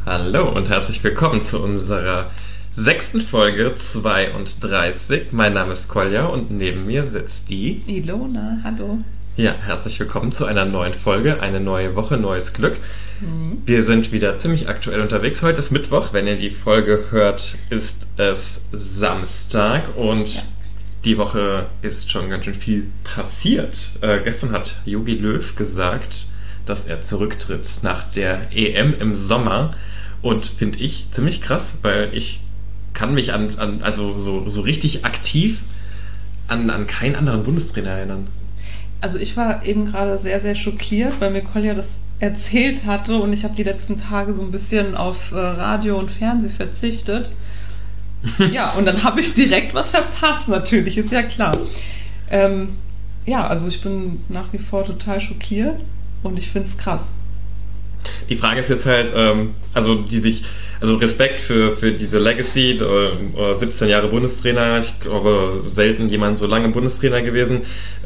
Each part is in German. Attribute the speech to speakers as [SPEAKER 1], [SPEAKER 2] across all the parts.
[SPEAKER 1] Hallo und herzlich willkommen zu unserer 6. Folge 32. Mein Name ist Kolja und neben mir sitzt die
[SPEAKER 2] Ilona, hallo.
[SPEAKER 1] Ja, herzlich willkommen zu einer neuen Folge, eine neue Woche, neues Glück. Wir sind wieder ziemlich aktuell unterwegs. Heute ist Mittwoch, wenn ihr die Folge hört, ist es Samstag und die Woche ist schon ganz schön viel passiert. Gestern hat Jogi Löw gesagt, dass er zurücktritt nach der EM im Sommer und finde ich ziemlich krass, weil ich kann mich also so richtig aktiv an keinen anderen Bundestrainer erinnern.
[SPEAKER 2] Also ich war eben gerade sehr, sehr schockiert, weil mir Kolja das erzählt hatte und ich habe die letzten Tage so ein bisschen auf Radio und Fernsehen verzichtet. Ja, und dann habe ich direkt was verpasst, natürlich, ist ja klar. Also ich bin nach wie vor total schockiert und ich finde es krass.
[SPEAKER 1] Die Frage ist jetzt halt, Respekt für diese Legacy, 17 Jahre Bundestrainer, ich glaube, selten jemand so lange Bundestrainer gewesen.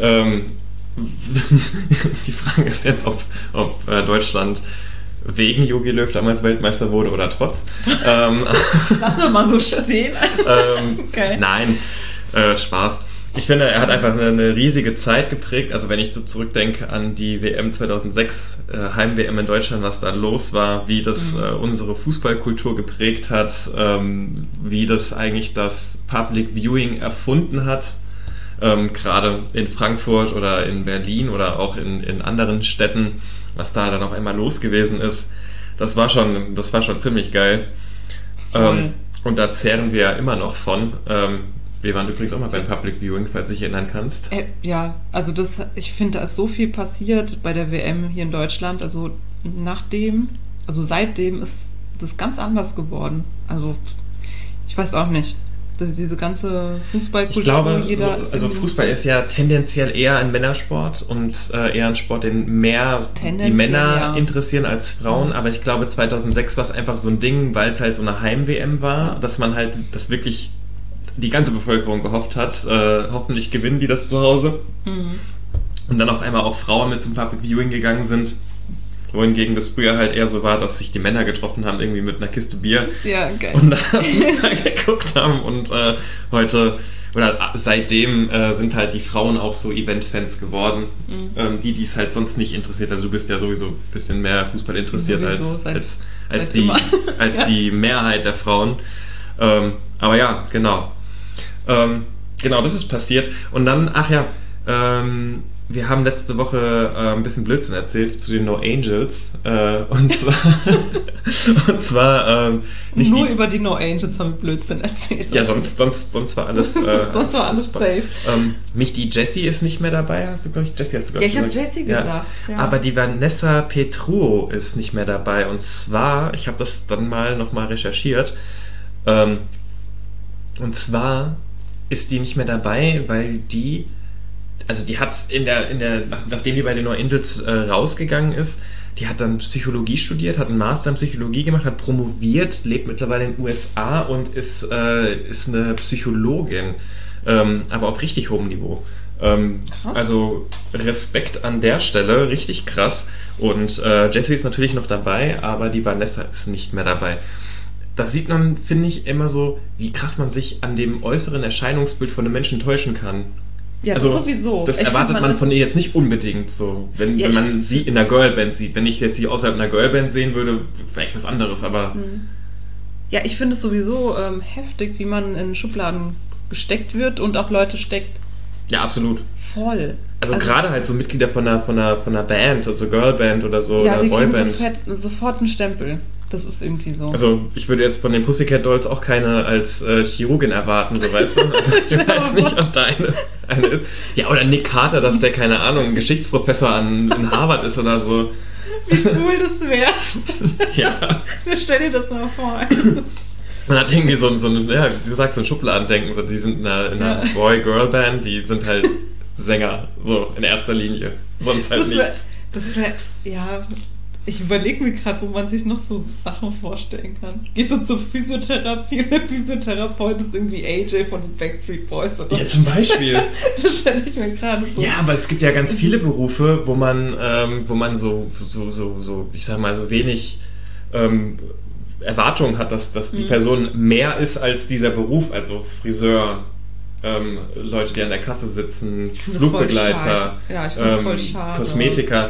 [SPEAKER 1] Die Frage ist jetzt, ob Deutschland wegen Jogi Löw damals Weltmeister wurde oder trotz.
[SPEAKER 2] Lass doch mal so stehen. Okay.
[SPEAKER 1] Nein, Spaß. Ich finde, er hat einfach eine riesige Zeit geprägt. Also wenn ich so zurückdenke an die WM 2006, Heim-WM in Deutschland, was da los war, wie das unsere Fußballkultur geprägt hat, wie das eigentlich das Public Viewing erfunden hat, gerade in Frankfurt oder in Berlin oder auch in anderen Städten, was da dann auf einmal los gewesen ist. Das war schon ziemlich geil. Und da zehren wir ja immer noch von. Wir waren übrigens auch mal beim Public Viewing, falls du dich erinnern kannst.
[SPEAKER 2] Ich finde, da ist so viel passiert bei der WM hier in Deutschland. Seitdem ist das ganz anders geworden. Also, ich weiß auch nicht. Diese ganze Fußballkultur.
[SPEAKER 1] Ich glaube, Fußball ist ja tendenziell eher ein Männersport und eher ein Sport, den mehr die Männer interessieren als Frauen. Aber ich glaube, 2006 war es einfach so ein Ding, weil es halt so eine Heim-WM war, dass man halt das wirklich die ganze Bevölkerung gehofft hat, hoffentlich gewinnen die das zu Hause. Und dann auf einmal auch Frauen mit zum Public Viewing gegangen sind, wohingegen das früher halt eher so war, dass sich die Männer getroffen haben, irgendwie mit einer Kiste Bier und da Fußball geguckt haben und seitdem sind halt die Frauen auch so Event-Fans geworden, die es halt sonst nicht interessiert. Also du bist ja sowieso ein bisschen mehr Fußball interessiert als die Mehrheit der Frauen. Aber ja, genau. Genau, das ist passiert. Und dann, wir haben letzte Woche ein bisschen Blödsinn erzählt zu den No Angels. Und zwar
[SPEAKER 2] über die No Angels haben wir Blödsinn erzählt.
[SPEAKER 1] Ja, sonst war alles sonst
[SPEAKER 2] war alles safe.
[SPEAKER 1] Nicht die Jessie ist nicht mehr dabei, hast du, glaube ich, Jessie hast du gesagt.
[SPEAKER 2] Ja, ich habe Jessie gedacht. Ja.
[SPEAKER 1] Aber die Vanessa Petruo ist nicht mehr dabei. Und zwar, ich habe das dann nochmal recherchiert, und zwar ist die nicht mehr dabei, weil die hat nachdem die bei den No Angels rausgegangen ist, die hat dann Psychologie studiert, hat einen Master in Psychologie gemacht, hat promoviert, lebt mittlerweile in den USA und ist eine Psychologin, aber auf richtig hohem Niveau. Also Respekt an der Stelle, richtig krass. Und Jessie ist natürlich noch dabei, aber die Vanessa ist nicht mehr dabei. Da sieht man, finde ich, immer so, wie krass man sich an dem äußeren Erscheinungsbild von einem Menschen täuschen kann.
[SPEAKER 2] Ja, das sowieso.
[SPEAKER 1] Das erwartet man von ihr jetzt nicht unbedingt so. Wenn man sie in einer Girlband sieht. Wenn ich jetzt sie außerhalb einer Girlband sehen würde, vielleicht was anderes, aber...
[SPEAKER 2] Ja, ich finde es sowieso heftig, wie man in Schubladen gesteckt wird und auch Leute steckt.
[SPEAKER 1] Ja, absolut.
[SPEAKER 2] Voll.
[SPEAKER 1] Also gerade halt so Mitglieder von einer Band, also Girlband oder so,
[SPEAKER 2] ja,
[SPEAKER 1] oder Boyband.
[SPEAKER 2] Sofort einen Stempel. Das ist irgendwie so.
[SPEAKER 1] Also ich würde jetzt von den Pussycat Dolls auch keine als Chirurgin erwarten, so weißt du. Also, ich weiß nicht, ob da eine ist. Ja, oder Nick Carter, dass der, keine Ahnung, ein Geschichtsprofessor in Harvard ist oder so.
[SPEAKER 2] Wie cool das wäre.
[SPEAKER 1] Ja.
[SPEAKER 2] Stell dir das mal vor.
[SPEAKER 1] Man hat irgendwie so ein, ja, wie du sagst, so ein Schubladendenken. So, die sind in einer Boy-Girl-Band, die sind halt Sänger, so in erster Linie. Sonst halt nichts.
[SPEAKER 2] Das wäre, ja... Ich überlege mir gerade, wo man sich noch so Sachen vorstellen kann. Gehst du zur Physiotherapie und der Physiotherapeut ist irgendwie AJ von den Backstreet Boys oder so.
[SPEAKER 1] Ja, zum Beispiel.
[SPEAKER 2] Das stelle ich mir gerade vor.
[SPEAKER 1] Ja, aber es gibt ja ganz viele Berufe, wo man so, ich sag mal, so wenig Erwartung hat, dass die Person mehr ist als dieser Beruf, also Friseur, Leute, die an der Kasse sitzen, Flugbegleiter, Kosmetiker,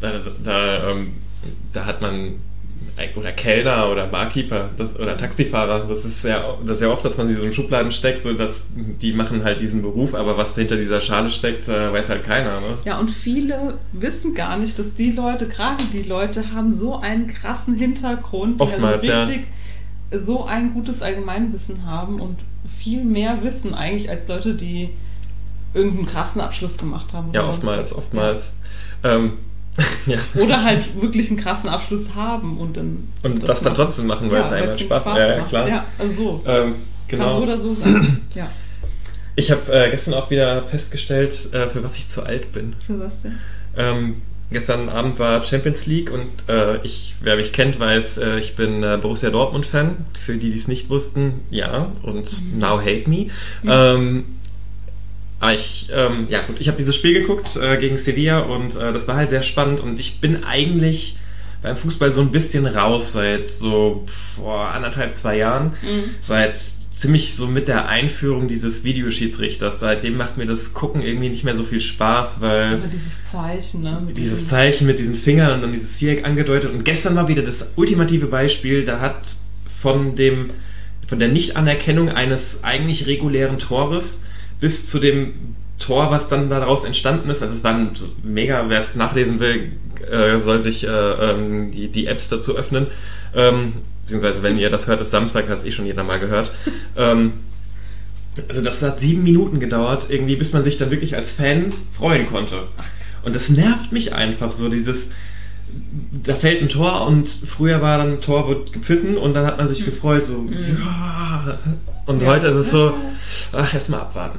[SPEAKER 1] da hat man, oder Kellner oder Barkeeper oder Taxifahrer, das ist ja oft, dass man sie so in Schubladen steckt, so dass die machen halt diesen Beruf, aber was hinter dieser Schale steckt, weiß halt keiner. Ne?
[SPEAKER 2] Ja, und viele wissen gar nicht, dass gerade die Leute haben so einen krassen Hintergrund, die
[SPEAKER 1] oftmals,
[SPEAKER 2] so ein gutes Allgemeinwissen haben und viel mehr wissen eigentlich als Leute, die irgendeinen krassen Abschluss gemacht haben.
[SPEAKER 1] Ja, oftmals. Ja.
[SPEAKER 2] Oder halt wirklich einen krassen Abschluss haben und
[SPEAKER 1] das dann trotzdem machen, weil es einem Spaß macht. Ja, klar.
[SPEAKER 2] Ja, also so.
[SPEAKER 1] Genau.
[SPEAKER 2] Kann so oder so sein. Ja.
[SPEAKER 1] Ich habe gestern auch wieder festgestellt, für was ich zu alt bin.
[SPEAKER 2] Für was denn?
[SPEAKER 1] Gestern Abend war Champions League und wer mich kennt, weiß, ich bin Borussia Dortmund-Fan. Für die es nicht wussten, ja. Und now hate me. Ich habe dieses Spiel geguckt gegen Sevilla und das war halt sehr spannend und ich bin eigentlich beim Fußball so ein bisschen raus seit so 1,5-2 Jahren. Seit ziemlich so mit der Einführung dieses Videoschiedsrichters. Seitdem macht mir das Gucken irgendwie nicht mehr so viel Spaß, weil
[SPEAKER 2] dieses Zeichen, ne?
[SPEAKER 1] Dieses Zeichen mit diesen Fingern und dann dieses Viereck angedeutet. Und gestern war wieder das ultimative Beispiel, da hat von der Nichtanerkennung eines eigentlich regulären Tores bis zu dem Tor, was dann daraus entstanden ist. Also es war mega, wer es nachlesen will, soll sich die Apps dazu öffnen. Beziehungsweise, wenn ihr das hört, ist Samstag, hat es schon jeder mal gehört. Also das hat 7 Minuten gedauert, irgendwie, bis man sich dann wirklich als Fan freuen konnte. Und das nervt mich einfach so, da fällt ein Tor und früher war dann ein Tor, wird gepfiffen und dann hat man sich gefreut, so ja. Und heute ist es so, erstmal abwarten.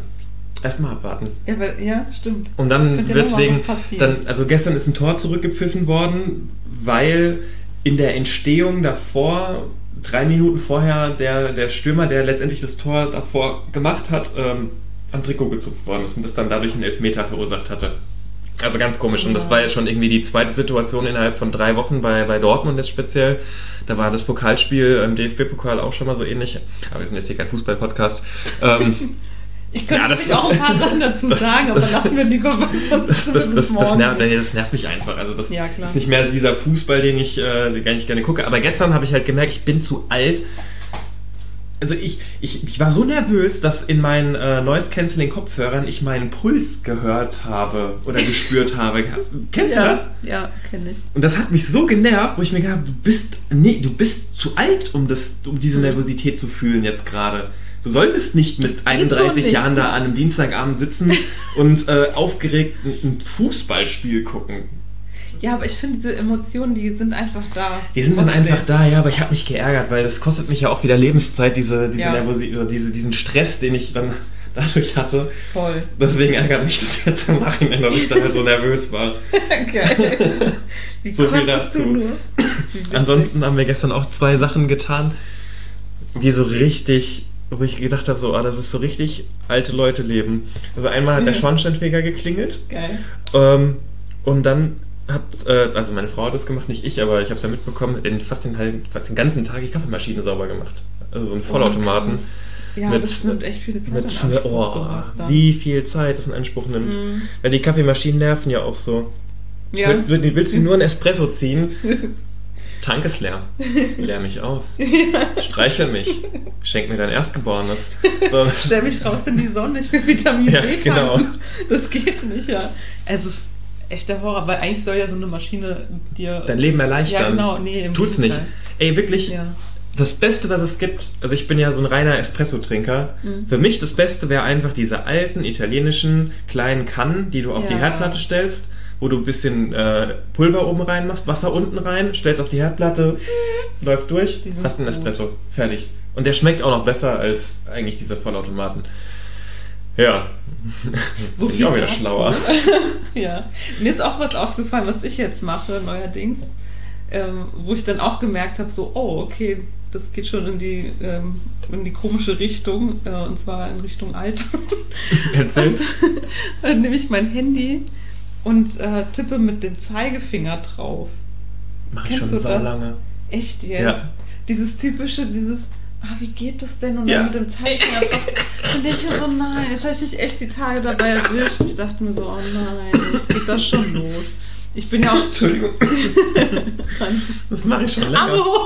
[SPEAKER 2] Ja, stimmt.
[SPEAKER 1] Und dann wird also gestern ist ein Tor zurückgepfiffen worden, weil in der Entstehung davor, 3 Minuten vorher, der Stürmer, der letztendlich das Tor davor gemacht hat, am Trikot gezupft worden ist und das dann dadurch einen Elfmeter verursacht hatte. Also ganz komisch. Und das war jetzt schon irgendwie die zweite Situation innerhalb von 3 Wochen bei Dortmund jetzt speziell. Da war das Pokalspiel im DFB-Pokal auch schon mal so ähnlich. Aber wir sind jetzt hier kein Fußball-Podcast.
[SPEAKER 2] Ich könnte natürlich auch ein paar Sachen dazu sagen, aber lassen wir lieber was.
[SPEAKER 1] Das nervt mich einfach. Also das ist nicht mehr dieser Fußball, den ich gar nicht gerne gucke. Aber gestern habe ich halt gemerkt, ich bin zu alt. Also ich war so nervös, dass in meinen Noise-Canceling-Kopfhörern ich meinen Puls gehört habe oder gespürt habe. Kennst du das?
[SPEAKER 2] Ja, kenne ich.
[SPEAKER 1] Und das hat mich so genervt, wo ich mir gedacht habe, du bist zu alt, um diese Nervosität zu fühlen jetzt gerade. Du solltest nicht mit 31 Jahren da an einem Dienstagabend sitzen und aufgeregt ein Fußballspiel gucken.
[SPEAKER 2] Ja, aber ich finde, diese Emotionen, die sind einfach da.
[SPEAKER 1] Die sind dann einfach da, ja, aber ich habe mich geärgert, weil das kostet mich ja auch wieder Lebenszeit, diese Nervosität oder diesen Stress, den ich dann dadurch hatte.
[SPEAKER 2] Voll.
[SPEAKER 1] Deswegen ärgert mich das jetzt im Nachhinein, dass ich da halt so nervös war.
[SPEAKER 2] Geil. Wie
[SPEAKER 1] so viel dazu. Ansonsten haben wir gestern auch 2 Sachen getan, die so richtig, wo ich gedacht habe, das ist so richtig alte Leute leben. Also einmal hat der Schornsteinfeger geklingelt.
[SPEAKER 2] Geil.
[SPEAKER 1] Und dann hat, also meine Frau hat das gemacht, nicht ich, aber ich habe es ja mitbekommen, fast den ganzen Tag die Kaffeemaschine sauber gemacht. Also so einen Vollautomaten.
[SPEAKER 2] Ja, das nimmt echt viel Zeit in Anspruch.
[SPEAKER 1] Wie viel Zeit das in Anspruch nimmt. Weil die Kaffeemaschinen nerven ja auch so.
[SPEAKER 2] Ja.
[SPEAKER 1] Willst du nur einen Espresso ziehen? Tank ist leer. Leer mich aus. Streichel mich. Schenk mir dein Erstgeborenes. So.
[SPEAKER 2] Stell mich raus in die Sonne, ich will Vitamin D tanken.
[SPEAKER 1] Genau.
[SPEAKER 2] Das geht nicht, ja. Es ist echt der Horror, weil eigentlich soll ja so eine Maschine dir
[SPEAKER 1] dein Leben erleichtern.
[SPEAKER 2] Ja, genau. Nee,
[SPEAKER 1] tut's nicht. Ey, wirklich, das Beste, was es gibt, also ich bin ja so ein reiner Espresso-Trinker, für mich das Beste wäre einfach diese alten italienischen kleinen Kannen, die du auf die Herdplatte stellst, wo du ein bisschen Pulver oben rein machst, Wasser unten rein, stellst auf die Herdplatte, läuft durch, hast einen Espresso. Fertig. Und der schmeckt auch noch besser als eigentlich diese Vollautomaten. Ja.
[SPEAKER 2] So
[SPEAKER 1] bin ich auch wieder schlauer.
[SPEAKER 2] Ja. Mir ist auch was aufgefallen, was ich jetzt mache, neuerdings, wo ich dann auch gemerkt habe, so, okay, das geht schon in die komische Richtung, und zwar in Richtung Alter.
[SPEAKER 1] Erzähl's.
[SPEAKER 2] Dann nehme ich mein Handy und tippe mit dem Zeigefinger drauf.
[SPEAKER 1] Mach ich schon so lange.
[SPEAKER 2] Echt jetzt?
[SPEAKER 1] Ja.
[SPEAKER 2] dieses typische, wie geht das denn? Und dann mit dem Zeichen und ich so, nein, jetzt habe ich mich echt die Tage dabei erwischt. Ich dachte mir so, oh nein, jetzt geht das schon los. Ich bin ja auch...
[SPEAKER 1] Entschuldigung. Das mache ich schon länger.
[SPEAKER 2] Arme hoch.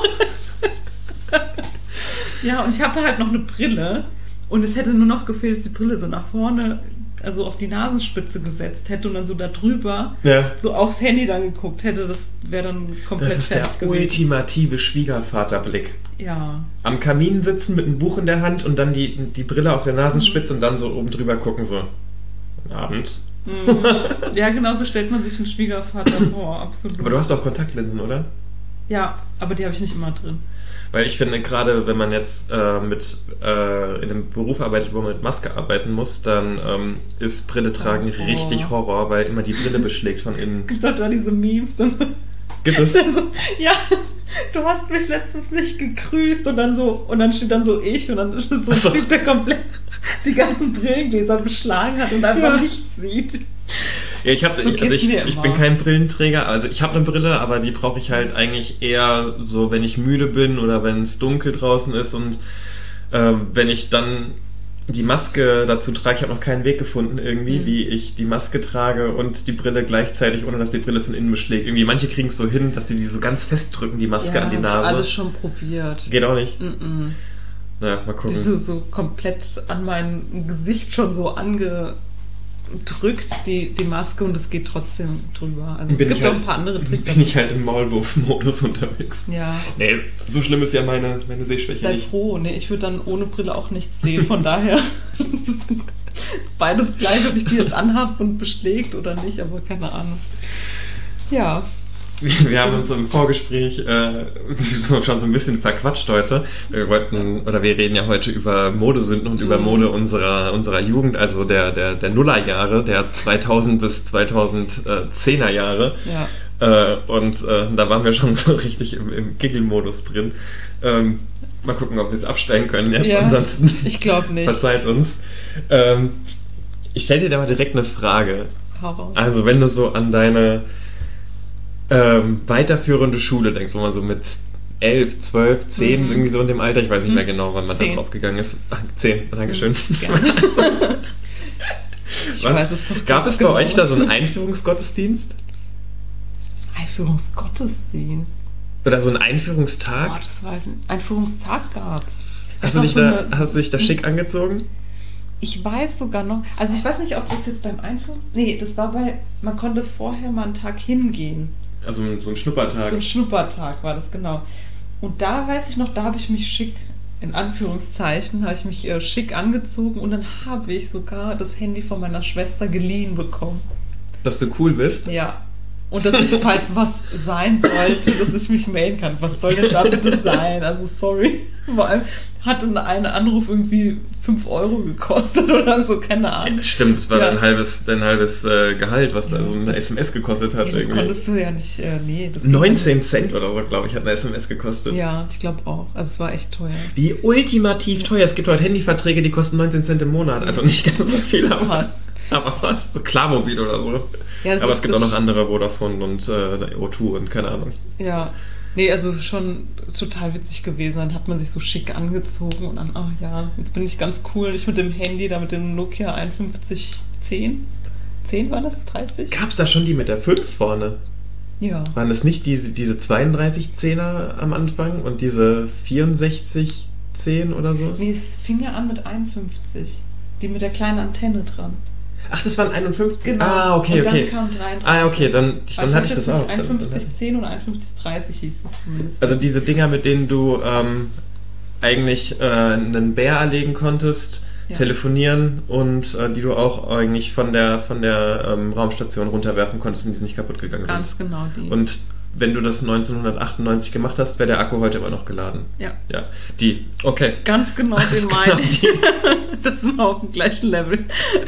[SPEAKER 2] Ja, und ich habe halt noch eine Brille und es hätte nur noch gefehlt, dass die Brille so nach vorne, also auf die Nasenspitze gesetzt hätte und dann so da drüber so aufs Handy dann geguckt hätte. Das wäre dann komplett fertig gewesen. Das ist der
[SPEAKER 1] ultimative Schwiegervaterblick.
[SPEAKER 2] Ja.
[SPEAKER 1] Am Kamin sitzen mit einem Buch in der Hand und dann die Brille auf der Nasenspitze und dann so oben drüber gucken, so. Guten Abend.
[SPEAKER 2] Ja, genau so stellt man sich einen Schwiegervater vor, absolut.
[SPEAKER 1] Aber du hast auch Kontaktlinsen, oder?
[SPEAKER 2] Ja, aber die habe ich nicht immer drin.
[SPEAKER 1] Weil ich finde, gerade wenn man jetzt in einem Beruf arbeitet, wo man mit Maske arbeiten muss, dann ist Brille tragen richtig Horror, weil immer die Brille beschlägt von innen.
[SPEAKER 2] Gibt es da diese Memes?
[SPEAKER 1] Gibt es?
[SPEAKER 2] Dann so, ja, du hast mich letztens nicht gegrüßt und dann steht dann so ich und dann ist das so ein Typ, der komplett die ganzen Brillengläser beschlagen hat und einfach nichts sieht.
[SPEAKER 1] Ja, ich bin kein Brillenträger, also ich habe eine Brille, aber die brauche ich halt eigentlich eher so, wenn ich müde bin oder wenn es dunkel draußen ist und wenn ich dann die Maske dazu trage, ich habe noch keinen Weg gefunden irgendwie, wie ich die Maske trage und die Brille gleichzeitig, ohne dass die Brille von innen beschlägt. Irgendwie manche kriegen es so hin, dass die so ganz fest drücken, die Maske an die Nase.
[SPEAKER 2] Ja, alles schon probiert.
[SPEAKER 1] Geht auch nicht? Naja, mal gucken.
[SPEAKER 2] Die so komplett an mein Gesicht schon so angedrückt, die Maske, und es geht trotzdem drüber. Also es gibt auch ein paar andere Tricks.
[SPEAKER 1] Bin ich halt im Maulwurf-Modus unterwegs.
[SPEAKER 2] Ja.
[SPEAKER 1] Nee, so schlimm ist ja meine Sehschwäche
[SPEAKER 2] Sei
[SPEAKER 1] nicht.
[SPEAKER 2] froh, nee, ich würde dann ohne Brille auch nichts sehen, von daher ist beides gleich, ob ich die jetzt anhab und beschlägt oder nicht, aber keine Ahnung. Ja.
[SPEAKER 1] Wir haben uns im Vorgespräch schon so ein bisschen verquatscht heute. Wir reden ja heute über Modesünden und über Mode unserer Jugend, also der Nullerjahre, der 2000 bis 2010er Jahre. Ja. Und da waren wir schon so richtig im Giggle-Modus drin. Mal gucken, ob wir es absteigen können jetzt.
[SPEAKER 2] Ja,
[SPEAKER 1] ansonsten
[SPEAKER 2] ich glaube nicht.
[SPEAKER 1] Verzeiht uns. Ich stelle dir da mal direkt eine Frage.
[SPEAKER 2] Horror.
[SPEAKER 1] Also wenn du so an deine weiterführende Schule denkst, wo man so mit 11, 12, 10, irgendwie so in dem Alter, ich weiß nicht mehr genau, wann man da drauf gegangen ist. 10, Dankeschön.
[SPEAKER 2] Gerne.
[SPEAKER 1] Gab es bei euch da so einen Einführungsgottesdienst?
[SPEAKER 2] Einführungsgottesdienst?
[SPEAKER 1] Oder so einen Einführungstag?
[SPEAKER 2] Oh, das weiß ich nicht. Einführungstag gab's.
[SPEAKER 1] Hast du dich da schick angezogen?
[SPEAKER 2] Ich weiß sogar noch, also ich weiß nicht, ob das jetzt beim nee, das war man konnte vorher mal einen Tag hingehen.
[SPEAKER 1] Also so ein Schnuppertag.
[SPEAKER 2] So ein Schnuppertag war das, genau. Und da weiß ich noch, da habe ich mich schick, in Anführungszeichen, habe ich mich schick angezogen und dann habe ich sogar das Handy von meiner Schwester geliehen bekommen. Dass
[SPEAKER 1] du cool bist?
[SPEAKER 2] Ja. Und dass ich, falls was sein sollte, dass ich mich melden kann. Was soll denn da bitte sein? Also sorry. Vor allem hat ein Anruf irgendwie 5 Euro gekostet oder so, keine Ahnung.
[SPEAKER 1] Stimmt, das war dein halbes Gehalt, was da so eine SMS gekostet hat.
[SPEAKER 2] Das konntest du ja nicht, nee.
[SPEAKER 1] 19 Cent oder so, glaube ich, hat eine SMS gekostet.
[SPEAKER 2] Ja, ich glaube auch. Also es war echt teuer.
[SPEAKER 1] Wie ultimativ teuer. Es gibt heute Handyverträge, die kosten 19 Cent im Monat. Also nicht ganz so viel, aber fast. So Klarmobil oder so. Ja, aber es gibt auch noch andere, Vodafone und O2 und keine Ahnung. Ja.
[SPEAKER 2] Nee, also es ist schon total witzig gewesen. Dann hat man sich so schick angezogen und dann, ach ja, jetzt bin ich ganz cool. Ich mit dem Handy, da mit dem Nokia 5110. 10 war das? 30?
[SPEAKER 1] Gab es da schon die mit der 5 vorne?
[SPEAKER 2] Ja.
[SPEAKER 1] Waren das nicht diese 3210er am Anfang und diese 6410 oder so?
[SPEAKER 2] Nee, es fing ja an mit 51. Die mit der kleinen Antenne dran.
[SPEAKER 1] Ach, das waren 51?
[SPEAKER 2] Genau.
[SPEAKER 1] Ah, okay,
[SPEAKER 2] und dann
[SPEAKER 1] okay.
[SPEAKER 2] kam 33.
[SPEAKER 1] Ah, okay, dann hatte ich das auch.
[SPEAKER 2] 5110 oder 5130 hieß es zumindest.
[SPEAKER 1] Also diese Dinger, mit denen du eigentlich einen Bär erlegen konntest, telefonieren und die du auch eigentlich von der Raumstation runterwerfen konntest und die nicht kaputt gegangen sind.
[SPEAKER 2] Ganz genau die.
[SPEAKER 1] Und wenn du das 1998 gemacht hast, wäre der Akku heute immer noch geladen.
[SPEAKER 2] Ja.
[SPEAKER 1] Ja, die. Okay.
[SPEAKER 2] Ganz genau den meine ich. Das war auf dem gleichen Level.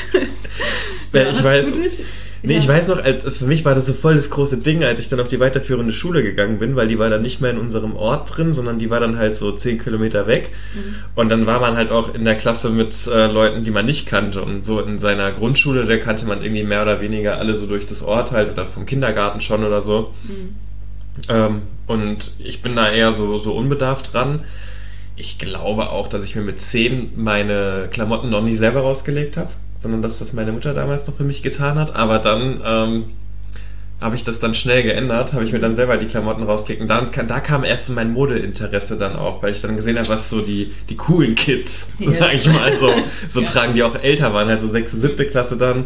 [SPEAKER 1] Ich weiß. Nee, ich weiß noch, für mich war das so voll das große Ding, als ich dann auf die weiterführende Schule gegangen bin, weil die war dann nicht mehr in unserem Ort drin, sondern die war dann halt so 10 Kilometer weg. Und dann war man halt auch in der Klasse mit Leuten, die man nicht kannte. Und so in seiner Grundschule, da kannte man irgendwie mehr oder weniger alle so durch das Ort halt oder vom Kindergarten schon oder so. Und ich bin da eher so unbedarft dran. Ich glaube auch, dass ich mir mit 10 meine Klamotten noch nie selber rausgelegt habe, sondern dass das meine Mutter damals noch für mich getan hat. Aber dann habe ich das dann schnell geändert, habe ich mir dann selber die Klamotten rausgelegt. Und da kam erst so mein Modeinteresse dann auch, weil ich dann gesehen habe, was so die coolen Kids, sag ich mal, so tragen, die auch älter waren, also 6., 7. Klasse dann.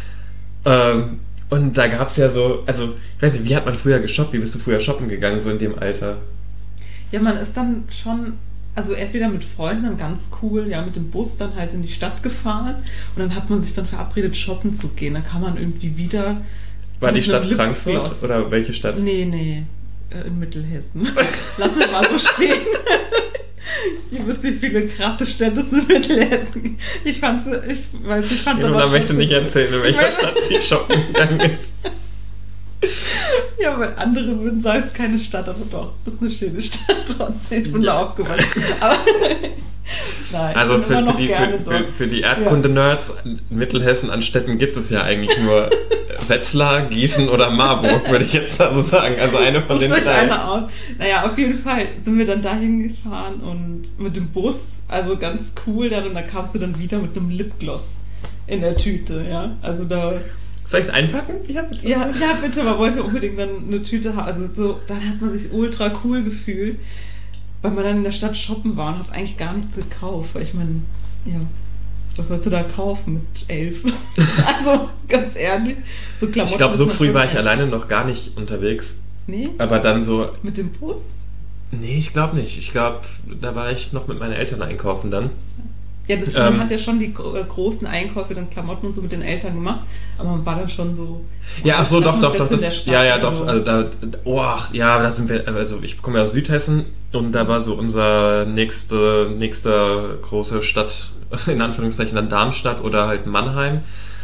[SPEAKER 1] Und da gab es ja so, also ich weiß nicht, wie hat man früher geshoppt? Wie bist du früher shoppen gegangen, so in dem Alter?
[SPEAKER 2] Ja, man ist dann schon, also entweder mit Freunden dann ganz cool, ja, mit dem Bus dann halt in die Stadt gefahren und dann hat man sich dann verabredet, shoppen zu gehen. Dann kann man irgendwie wieder...
[SPEAKER 1] War die Stadt Frankfurt oder welche Stadt?
[SPEAKER 2] Nee, in Mittelhessen. Lass mich mal so stehen. Ihr wisst, wie viele krasse Städte es in Mittelhessen gibt. Ich fand
[SPEAKER 1] Jona möchte nicht erzählen, in welcher Stadt sie shoppen gegangen ist.
[SPEAKER 2] Ja, weil andere würden sagen, es ist keine Stadt, aber doch, das ist eine schöne Stadt trotzdem. Ich bin da aufgewachsen. Aber nein,
[SPEAKER 1] also für die Erdkunde-Nerds in Mittelhessen an Städten gibt es ja eigentlich nur Wetzlar, Gießen oder Marburg, würde ich jetzt mal so sagen. Also eine von den drei.
[SPEAKER 2] Naja, auf jeden Fall sind wir dann dahin gefahren und mit dem Bus, also ganz cool dann, und da kamst du dann wieder mit einem Lipgloss in der Tüte, ja. Also da...
[SPEAKER 1] Soll ich es einpacken?
[SPEAKER 2] Ja, bitte. Ja, bitte. Man wollte unbedingt dann eine Tüte haben. Also so, dann hat man sich ultra cool gefühlt, weil man dann in der Stadt shoppen war und hat eigentlich gar nichts gekauft. Weil ich meine, ja, was sollst du da kaufen mit 11? Also, ganz ehrlich. So Klamotten.
[SPEAKER 1] Ich glaube, so früh war ich alleine noch gar nicht unterwegs.
[SPEAKER 2] Nee?
[SPEAKER 1] Aber dann so...
[SPEAKER 2] Mit dem Bus?
[SPEAKER 1] Nee, ich glaube nicht. Ich glaube, da war ich noch mit meinen Eltern einkaufen dann.
[SPEAKER 2] Ja, man hat ja schon die großen Einkäufe, dann Klamotten und so mit den Eltern gemacht, aber man war dann schon so...
[SPEAKER 1] Ja, ach so, doch, das, ja, doch, also da sind wir, also ich komme ja aus Südhessen und da war so unser nächster große Stadt, in Anführungszeichen dann Darmstadt oder halt Mannheim.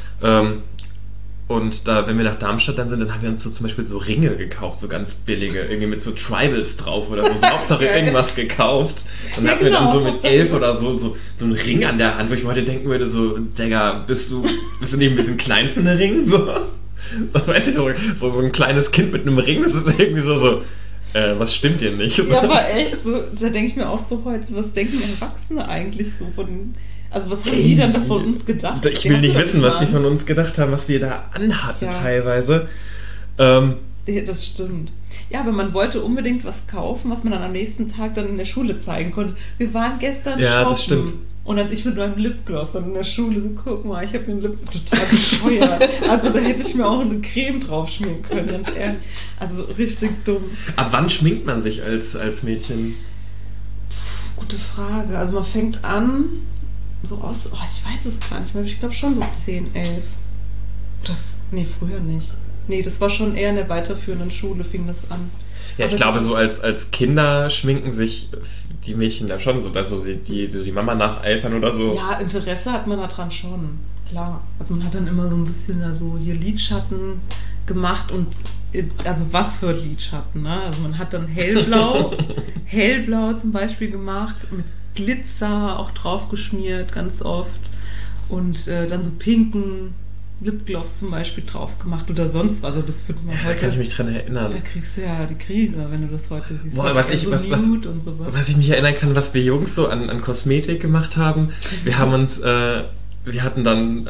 [SPEAKER 1] Und da, wenn wir nach Darmstadt dann sind, dann haben wir uns so zum Beispiel so Ringe gekauft, so ganz billige, irgendwie mit so Tribals drauf oder so Hauptsache irgendwas gekauft. Und hatten wir dann so mit 11 oder so einen Ring an der Hand, wo ich mir heute denken würde, so, Digga, bist du nicht ein bisschen klein für einen Ring? So weiß ich, so ein kleines Kind mit einem Ring, das ist irgendwie so was stimmt dir nicht?
[SPEAKER 2] Ja, aber echt, so, da denke ich mir auch so heute, was denken Erwachsene eigentlich so von... Also was haben die dann da von uns gedacht?
[SPEAKER 1] Ich will nicht wissen, was die von uns gedacht haben, was wir da anhatten teilweise.
[SPEAKER 2] Das stimmt. Ja, aber man wollte unbedingt was kaufen, was man dann am nächsten Tag dann in der Schule zeigen konnte. Wir waren gestern shoppen. Das stimmt. Und dann ich mit meinem Lipgloss dann in der Schule so, guck mal, ich habe mir einen total bescheuert. Also da hätte ich mir auch eine Creme drauf schminken können, ganz ehrlich. Also richtig dumm.
[SPEAKER 1] Ab wann schminkt man sich als Mädchen?
[SPEAKER 2] Gute Frage. Also man fängt an... so aus, ich weiß es gar nicht mehr, ich glaube schon so 10, 11. Oder, nee, früher nicht. Nee, das war schon eher in der weiterführenden Schule, fing das an.
[SPEAKER 1] Ja, ich glaube, so als Kinder schminken sich die Mädchen da schon so, also die Mama nacheifern oder so.
[SPEAKER 2] Ja, Interesse hat man daran schon, klar. Also man hat dann immer so ein bisschen so hier Lidschatten gemacht und also was für Lidschatten, ne? Also man hat dann hellblau zum Beispiel gemacht, mit Glitzer auch drauf geschmiert, ganz oft. Und dann so pinken Lipgloss zum Beispiel drauf gemacht oder sonst was. Also das wird man heute...
[SPEAKER 1] Da kann ich mich dran erinnern.
[SPEAKER 2] Da kriegst du ja die Krise, wenn du das heute siehst.
[SPEAKER 1] Boah, was ich mich erinnern kann, was wir Jungs so an Kosmetik gemacht haben. Wir hatten dann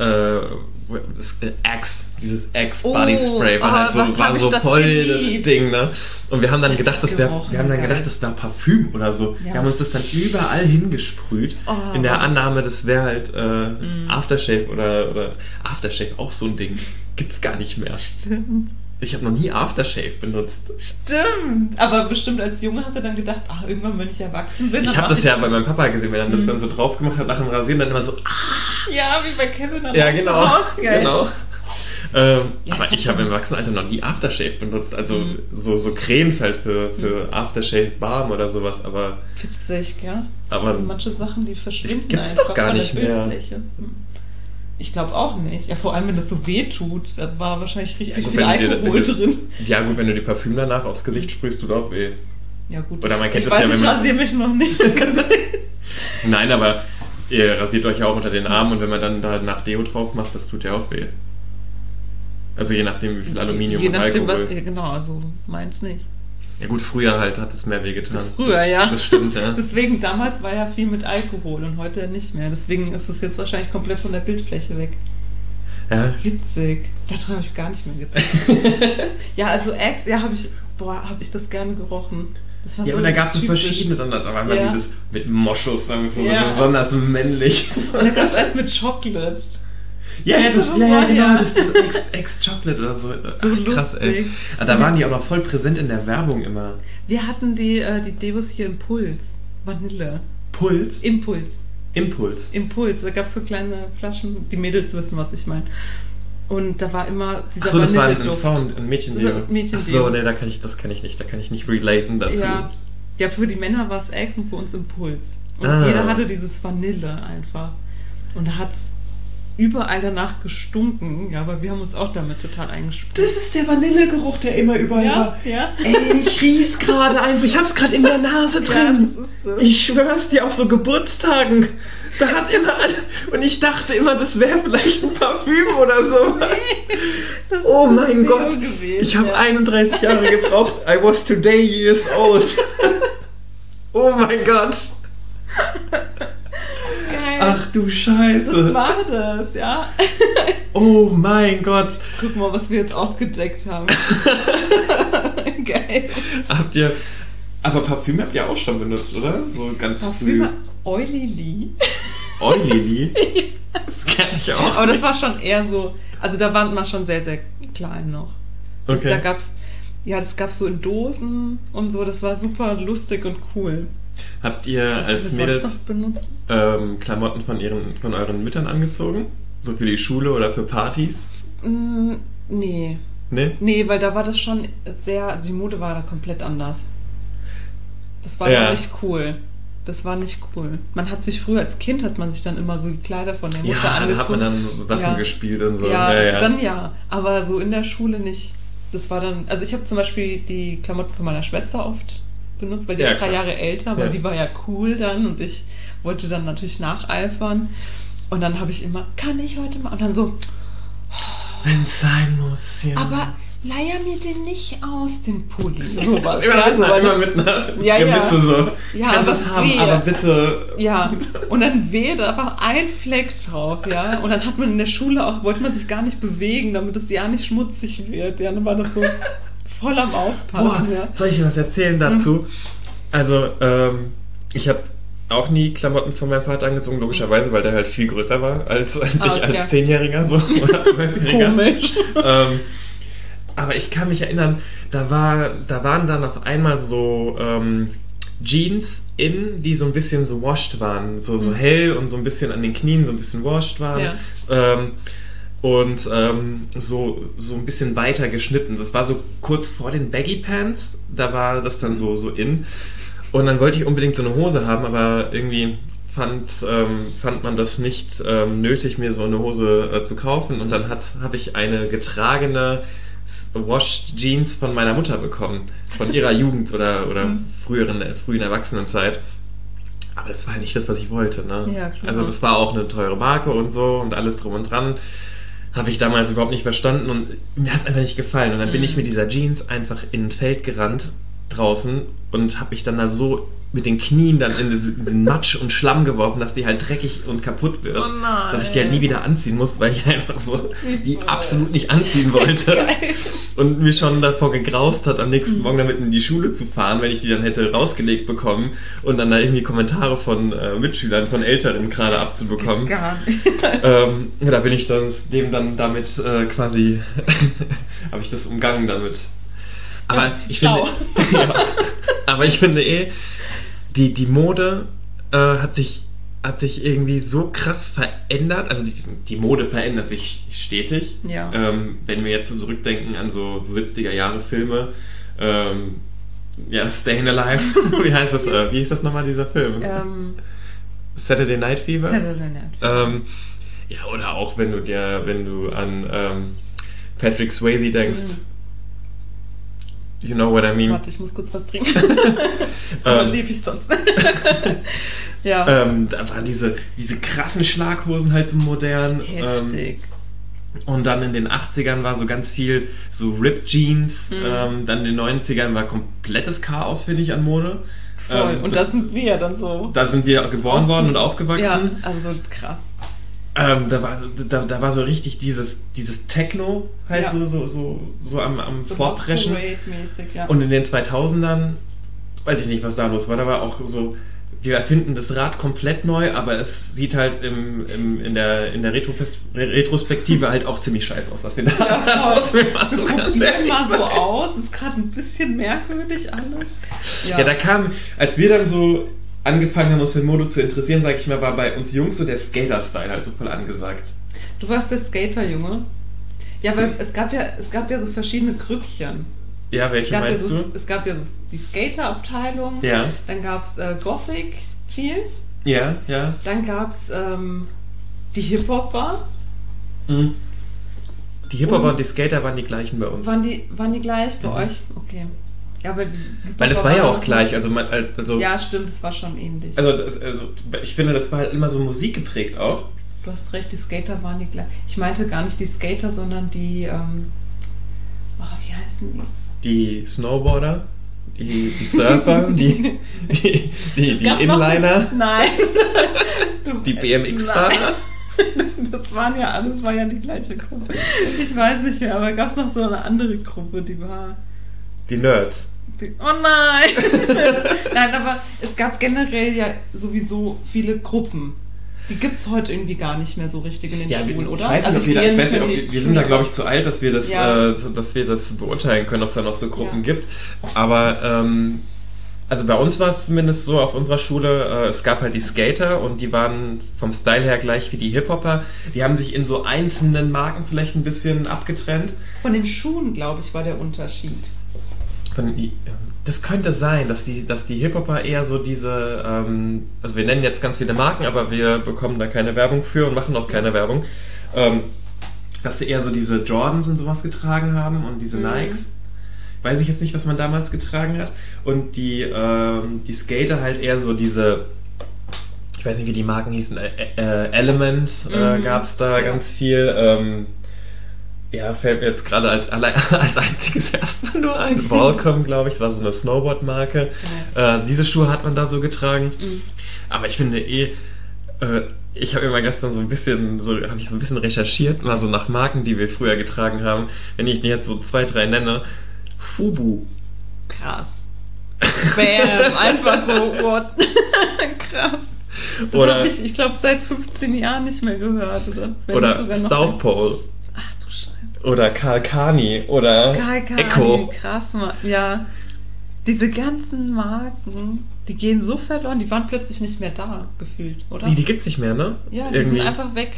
[SPEAKER 1] dieses Axe Body Spray war so voll das Ding, ne? Und wir haben dann gedacht, das wäre Parfüm oder so. Ja. Wir haben uns das dann überall hingesprüht, in der Annahme, das wäre halt Aftershave oder Aftershave, auch so ein Ding. Gibt's gar nicht mehr.
[SPEAKER 2] Stimmt.
[SPEAKER 1] Ich habe noch nie Aftershave benutzt.
[SPEAKER 2] Stimmt. Aber bestimmt als Junge hast du dann gedacht, irgendwann, wenn ich erwachsen bin.
[SPEAKER 1] Ich habe das ja bei meinem Papa gesehen, wenn er das dann so drauf gemacht hat nach dem Rasieren, dann immer so,
[SPEAKER 2] ja, wie bei Kevin.
[SPEAKER 1] Ja, genau. Aber ich habe im Erwachsenenalter noch nie Aftershave benutzt. Also so Cremes halt für Aftershave Balm oder sowas, aber...
[SPEAKER 2] Witzig, gell?
[SPEAKER 1] Aber
[SPEAKER 2] also manche Sachen, die verschwinden
[SPEAKER 1] gibt's doch gar nicht mehr.
[SPEAKER 2] Ich glaube auch nicht. Ja, vor allem, wenn das so weh tut, da war wahrscheinlich richtig viel Alkohol drin.
[SPEAKER 1] Ja gut, wenn du die Parfüm danach aufs Gesicht sprühst, tut auch weh.
[SPEAKER 2] Ja gut.
[SPEAKER 1] Oder man kennt
[SPEAKER 2] ich
[SPEAKER 1] das ja, wenn
[SPEAKER 2] man... Ich rasiere mich noch nicht.
[SPEAKER 1] Nein, aber ihr rasiert euch ja auch unter den Armen und wenn man dann da nach Deo drauf macht, das tut ja auch weh. Also je nachdem, wie viel Aluminium und Alkohol.
[SPEAKER 2] Genau, also meins nicht.
[SPEAKER 1] Ja gut, früher halt hat es mehr wehgetan.
[SPEAKER 2] Ja.
[SPEAKER 1] Das stimmt, ja.
[SPEAKER 2] Deswegen, damals war ja viel mit Alkohol und heute nicht mehr. Deswegen ist es jetzt wahrscheinlich komplett von der Bildfläche weg.
[SPEAKER 1] Ja.
[SPEAKER 2] Witzig. Daran habe ich gar nicht mehr gedacht. Ja, also Axe, ja, habe ich das gerne gerochen. Das war
[SPEAKER 1] Ja,
[SPEAKER 2] so
[SPEAKER 1] aber da gab es so
[SPEAKER 2] typisch.
[SPEAKER 1] verschiedene, sondern da war immer
[SPEAKER 2] Ja.
[SPEAKER 1] dieses mit Moschus, da bist du
[SPEAKER 2] Ja.
[SPEAKER 1] so besonders männlich.
[SPEAKER 2] Und dann gab es eins mit Chocolate.
[SPEAKER 1] Ja,
[SPEAKER 2] Ja.
[SPEAKER 1] genau, das ist Ex-Chocolate oder so. Ach, krass, ey.
[SPEAKER 2] lustig.
[SPEAKER 1] Aber da waren die auch noch voll präsent in der Werbung immer.
[SPEAKER 2] Wir hatten die Devos hier Impuls. Vanille.
[SPEAKER 1] Puls?
[SPEAKER 2] Impuls.
[SPEAKER 1] Impuls.
[SPEAKER 2] Da gab es so kleine Flaschen. Die Mädels wissen, was ich meine. Und da war immer dieser
[SPEAKER 1] Achso, das war ein
[SPEAKER 2] Vanilleduft.
[SPEAKER 1] ein Mädchendeo.
[SPEAKER 2] So, Mädchendeo.
[SPEAKER 1] Achso, nee, das kann ich nicht. Da kann ich nicht relaten dazu.
[SPEAKER 2] Ja, für die Männer war es Axe und für uns Impuls. Und
[SPEAKER 1] Ah.
[SPEAKER 2] jeder hatte dieses Vanille einfach. Und da hat es überall danach gestunken. Ja, aber wir haben uns auch damit total eingesprüht.
[SPEAKER 1] Das ist der Vanillegeruch, der immer überall war.
[SPEAKER 2] Ja.
[SPEAKER 1] Ey, ich riech's gerade einfach. Ich hab's gerade in der Nase drin.
[SPEAKER 2] Ja, das ist es.
[SPEAKER 1] Ich schwör's dir, auf so Geburtstagen. Da hat immer und ich dachte immer, das wäre vielleicht ein Parfüm oder sowas.
[SPEAKER 2] Das ist
[SPEAKER 1] Oh
[SPEAKER 2] das
[SPEAKER 1] mein
[SPEAKER 2] Deo
[SPEAKER 1] Gott.
[SPEAKER 2] gewesen,
[SPEAKER 1] Ich habe
[SPEAKER 2] ja.
[SPEAKER 1] 31 Jahre gebraucht. I was today years old. Oh mein Gott.
[SPEAKER 2] Geil.
[SPEAKER 1] Ach du Scheiße.
[SPEAKER 2] Das war das, ja.
[SPEAKER 1] Oh mein Gott.
[SPEAKER 2] Guck mal, was wir jetzt aufgedeckt haben. Geil.
[SPEAKER 1] Aber Parfüm habt ihr auch schon benutzt, oder? So ganz
[SPEAKER 2] Parfüm Oily Lee.
[SPEAKER 1] früh. Oily? Das kenn ich auch.
[SPEAKER 2] Aber das war schon eher so, also da waren wir schon sehr, sehr klein noch.
[SPEAKER 1] Okay.
[SPEAKER 2] Da gab's, das gab's so in Dosen und so, das war super lustig und cool.
[SPEAKER 1] Habt ihr
[SPEAKER 2] Was
[SPEAKER 1] als
[SPEAKER 2] haben wir sonst
[SPEAKER 1] Mädels
[SPEAKER 2] noch benutzt?
[SPEAKER 1] Klamotten von euren Müttern angezogen? So für die Schule oder für Partys?
[SPEAKER 2] Nee.
[SPEAKER 1] Ne?
[SPEAKER 2] Nee, weil da war das schon sehr, also die Mode war da komplett anders. Das war
[SPEAKER 1] Ja.
[SPEAKER 2] dann nicht cool. Das war nicht cool. Man hat sich früher als Kind hat man sich dann immer so die Kleider von der Mutter
[SPEAKER 1] Ja,
[SPEAKER 2] angezogen.
[SPEAKER 1] da hat man dann so Sachen
[SPEAKER 2] Ja.
[SPEAKER 1] gespielt und so.
[SPEAKER 2] Ja, dann ja. Aber so in der Schule nicht. Das war dann, also ich habe zum Beispiel die Klamotten von meiner Schwester oft benutzt, weil die
[SPEAKER 1] Ja,
[SPEAKER 2] ist 3
[SPEAKER 1] klar.
[SPEAKER 2] Jahre älter, weil
[SPEAKER 1] Ja.
[SPEAKER 2] die war ja cool dann und ich wollte dann natürlich nacheifern. Und dann habe ich immer, kann ich heute mal? Und dann so,
[SPEAKER 1] Wenn's sein muss, ja.
[SPEAKER 2] aber leier mir den nicht aus, den Pulli. So was.
[SPEAKER 1] Immer mit einer
[SPEAKER 2] Ja, ja.
[SPEAKER 1] Gemisse so.
[SPEAKER 2] Ja,
[SPEAKER 1] Kannst
[SPEAKER 2] aber
[SPEAKER 1] es haben,
[SPEAKER 2] wehe.
[SPEAKER 1] aber bitte.
[SPEAKER 2] Ja, und dann wehe, da war ein Fleck drauf, ja. Und dann hat man in der Schule auch, wollte man sich gar nicht bewegen, damit es ja nicht schmutzig wird. Ja, dann war das so voll am Aufpassen,
[SPEAKER 1] Boah,
[SPEAKER 2] ja.
[SPEAKER 1] soll ich was erzählen dazu? Also, ich habe auch nie Klamotten von meinem Vater angezogen, logischerweise, weil der halt viel größer war als ich
[SPEAKER 2] ja.
[SPEAKER 1] als 10-Jähriger so, oder 12-Jähriger.
[SPEAKER 2] Komisch.
[SPEAKER 1] Aber ich kann mich erinnern, da waren dann auf einmal so Jeans die so ein bisschen so washed waren, so hell und so ein bisschen an den Knien so ein bisschen washed waren.
[SPEAKER 2] Ja.
[SPEAKER 1] Und so ein bisschen weiter geschnitten. Das war so kurz vor den Baggy Pants, da war das dann so in. Und dann wollte ich unbedingt so eine Hose haben, aber irgendwie fand man das nicht nötig, mir so eine Hose zu kaufen. Und dann habe ich eine getragene Washed Jeans von meiner Mutter bekommen, von ihrer Jugend oder frühen Erwachsenenzeit. Aber das war nicht das, was ich wollte. Ne?
[SPEAKER 2] Ja, klar.
[SPEAKER 1] Also das war auch eine teure Marke und so und alles drum und dran. Habe ich damals überhaupt nicht verstanden und mir hat es einfach nicht gefallen. Und dann bin ich mit dieser Jeans einfach in ein Feld gerannt draußen und habe mich dann da so mit den Knien dann in diesen Matsch und Schlamm geworfen, dass die halt dreckig und kaputt wird.
[SPEAKER 2] Oh nein.
[SPEAKER 1] Dass ich die halt nie wieder anziehen muss, weil ich einfach so die absolut nicht anziehen wollte.
[SPEAKER 2] Geil.
[SPEAKER 1] Und mir schon davor gegraust hat, am nächsten Morgen damit in die Schule zu fahren, wenn ich die dann hätte rausgelegt bekommen und dann da irgendwie Kommentare von Mitschülern, von Älteren gerade abzubekommen.
[SPEAKER 2] Gar nicht.
[SPEAKER 1] Da bin ich dann damit quasi habe ich das umgangen damit. Aber ich finde, aber ich finde die Mode hat sich irgendwie so krass verändert. Also die Mode verändert sich stetig.
[SPEAKER 2] Ja.
[SPEAKER 1] Wenn wir jetzt so zurückdenken an so 70er-Jahre-Filme, Stayin' Alive, wie heißt das? Wie hieß das nochmal, dieser Film? Saturday Night Fever?
[SPEAKER 2] Saturday Night.
[SPEAKER 1] Ja, oder auch wenn du an Patrick Swayze denkst. You know what I mean?
[SPEAKER 2] Warte, ich muss kurz was trinken. So lebe ich sonst. Ja.
[SPEAKER 1] Da waren diese krassen Schlaghosen halt so modern.
[SPEAKER 2] Heftig.
[SPEAKER 1] Und dann in den 80ern war so ganz viel so Ripped Jeans. Dann in den 90ern war komplettes Chaos, finde ich, an Mode.
[SPEAKER 2] Voll. Und da sind wir dann so.
[SPEAKER 1] Da sind wir geboren worden und aufgewachsen.
[SPEAKER 2] Ja, also krass.
[SPEAKER 1] Da war so richtig dieses Techno halt so am Vorpreschen.
[SPEAKER 2] Ja.
[SPEAKER 1] Und in den 2000ern, weiß ich nicht, was da los war, da war auch so, wir erfinden das Rad komplett neu, aber es sieht halt in der Retrospektive halt auch ziemlich scheiße aus, was wir da
[SPEAKER 2] probieren mal so aus, ist gerade ein bisschen merkwürdig alles.
[SPEAKER 1] Ja, da kam, als wir dann so angefangen haben, uns für Mode zu interessieren, sag ich mal, war bei uns Jungs so der Skater-Style halt so voll angesagt.
[SPEAKER 2] Du warst der Skater-Junge? Ja, weil es gab ja so verschiedene Grüppchen.
[SPEAKER 1] Ja, welche meinst du?
[SPEAKER 2] Es gab ja so die Skater-Abteilung,
[SPEAKER 1] ja.
[SPEAKER 2] Dann gab es Gothic viel.
[SPEAKER 1] Ja, ja.
[SPEAKER 2] Dann gab es die Hip-Hopper.
[SPEAKER 1] Mhm. Die Hip-Hopper und die Skater waren die gleichen bei uns.
[SPEAKER 2] Waren die gleich bei euch? Okay. Ja, aber
[SPEAKER 1] weil es war ja auch gleich. Also
[SPEAKER 2] ja, stimmt, es war schon ähnlich.
[SPEAKER 1] Also ich finde, das war halt immer so musikgeprägt auch.
[SPEAKER 2] Du hast recht, die Skater waren die gleich. Ich meinte gar nicht die Skater, sondern die, wie heißen die?
[SPEAKER 1] Die Snowboarder, die Surfer, die Inliner.
[SPEAKER 2] Nein.
[SPEAKER 1] Die BMX-Fahrer.
[SPEAKER 2] Das war ja die gleiche Gruppe. Ich weiß nicht mehr, aber gab es noch so eine andere Gruppe, die war...
[SPEAKER 1] Die Nerds.
[SPEAKER 2] Oh nein! Nein, aber es gab generell ja sowieso viele Gruppen. Die gibt es heute irgendwie gar nicht mehr so richtig in den Schulen, oder?
[SPEAKER 1] Ich weiß nicht, wir sind da, glaube ich, zu alt, dass wir das beurteilen können, ob es da noch so Gruppen gibt. Aber also bei uns war es zumindest so auf unserer Schule, es gab halt die Skater und die waren vom Style her gleich wie die Hip-Hopper. Die haben sich in so einzelnen Marken vielleicht ein bisschen abgetrennt.
[SPEAKER 2] Von den Schuhen, glaube ich, war der Unterschied.
[SPEAKER 1] Das könnte sein, dass die Hip-Hopper eher so diese, also wir nennen jetzt ganz viele Marken, aber wir bekommen da keine Werbung für und machen auch keine Werbung, dass sie eher so diese Jordans und sowas getragen haben und diese Nikes. Weiß ich jetzt nicht, was man damals getragen hat. Und die Skater halt eher so diese, ich weiß nicht, wie die Marken hießen, Element gab es da ganz viel. Fällt mir jetzt gerade als einziges erstmal nur ein. Volcom, glaube ich, war so eine Snowboard-Marke. Ja. Diese Schuhe hat man da so getragen. Aber ich finde ich habe immer gestern so ein bisschen recherchiert, mal so nach Marken, die wir früher getragen haben. Wenn ich jetzt so 2, 3 nenne, Fubu.
[SPEAKER 2] Krass. Bam, einfach so, what? Krass.
[SPEAKER 1] Oder
[SPEAKER 2] ich glaube, seit 15 Jahren nicht mehr gehört.
[SPEAKER 1] Oder South Pole.
[SPEAKER 2] Ach du Scheiße.
[SPEAKER 1] Oder Karl Kani. Oder Echo.
[SPEAKER 2] Krass, Mann. Ja. Diese ganzen Marken, die gehen so verloren, die waren plötzlich nicht mehr da, gefühlt, oder?
[SPEAKER 1] Nee, die gibt's nicht mehr, ne?
[SPEAKER 2] Ja, die sind einfach weg.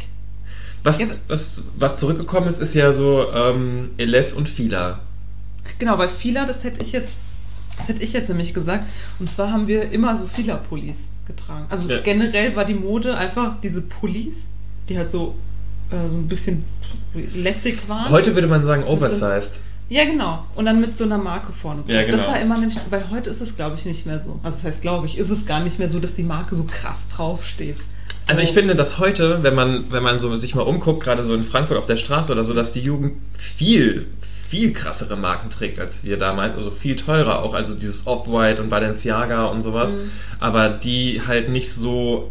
[SPEAKER 1] Was zurückgekommen ist ja so Eles und Fila.
[SPEAKER 2] Genau, weil Fila, das hätte ich jetzt nämlich gesagt. Und zwar haben wir immer so Fila-Pullis getragen. Also generell war die Mode einfach diese Pullis, die halt so ein bisschen lässig waren.
[SPEAKER 1] Heute würde man sagen oversized.
[SPEAKER 2] Ja, genau. Und dann mit so einer Marke vorne.
[SPEAKER 1] Ja, genau.
[SPEAKER 2] Das war immer nämlich, weil heute ist es, glaube ich, nicht mehr so. Also das heißt, glaube ich, ist es gar nicht mehr so, dass die Marke so krass draufsteht.
[SPEAKER 1] Also ich finde, dass heute, wenn man so sich mal umguckt, gerade so in Frankfurt auf der Straße oder so, dass die Jugend viel krassere Marken trägt als wir damals, also viel teurer auch, also dieses Off-White und Balenciaga und sowas, aber die halt nicht so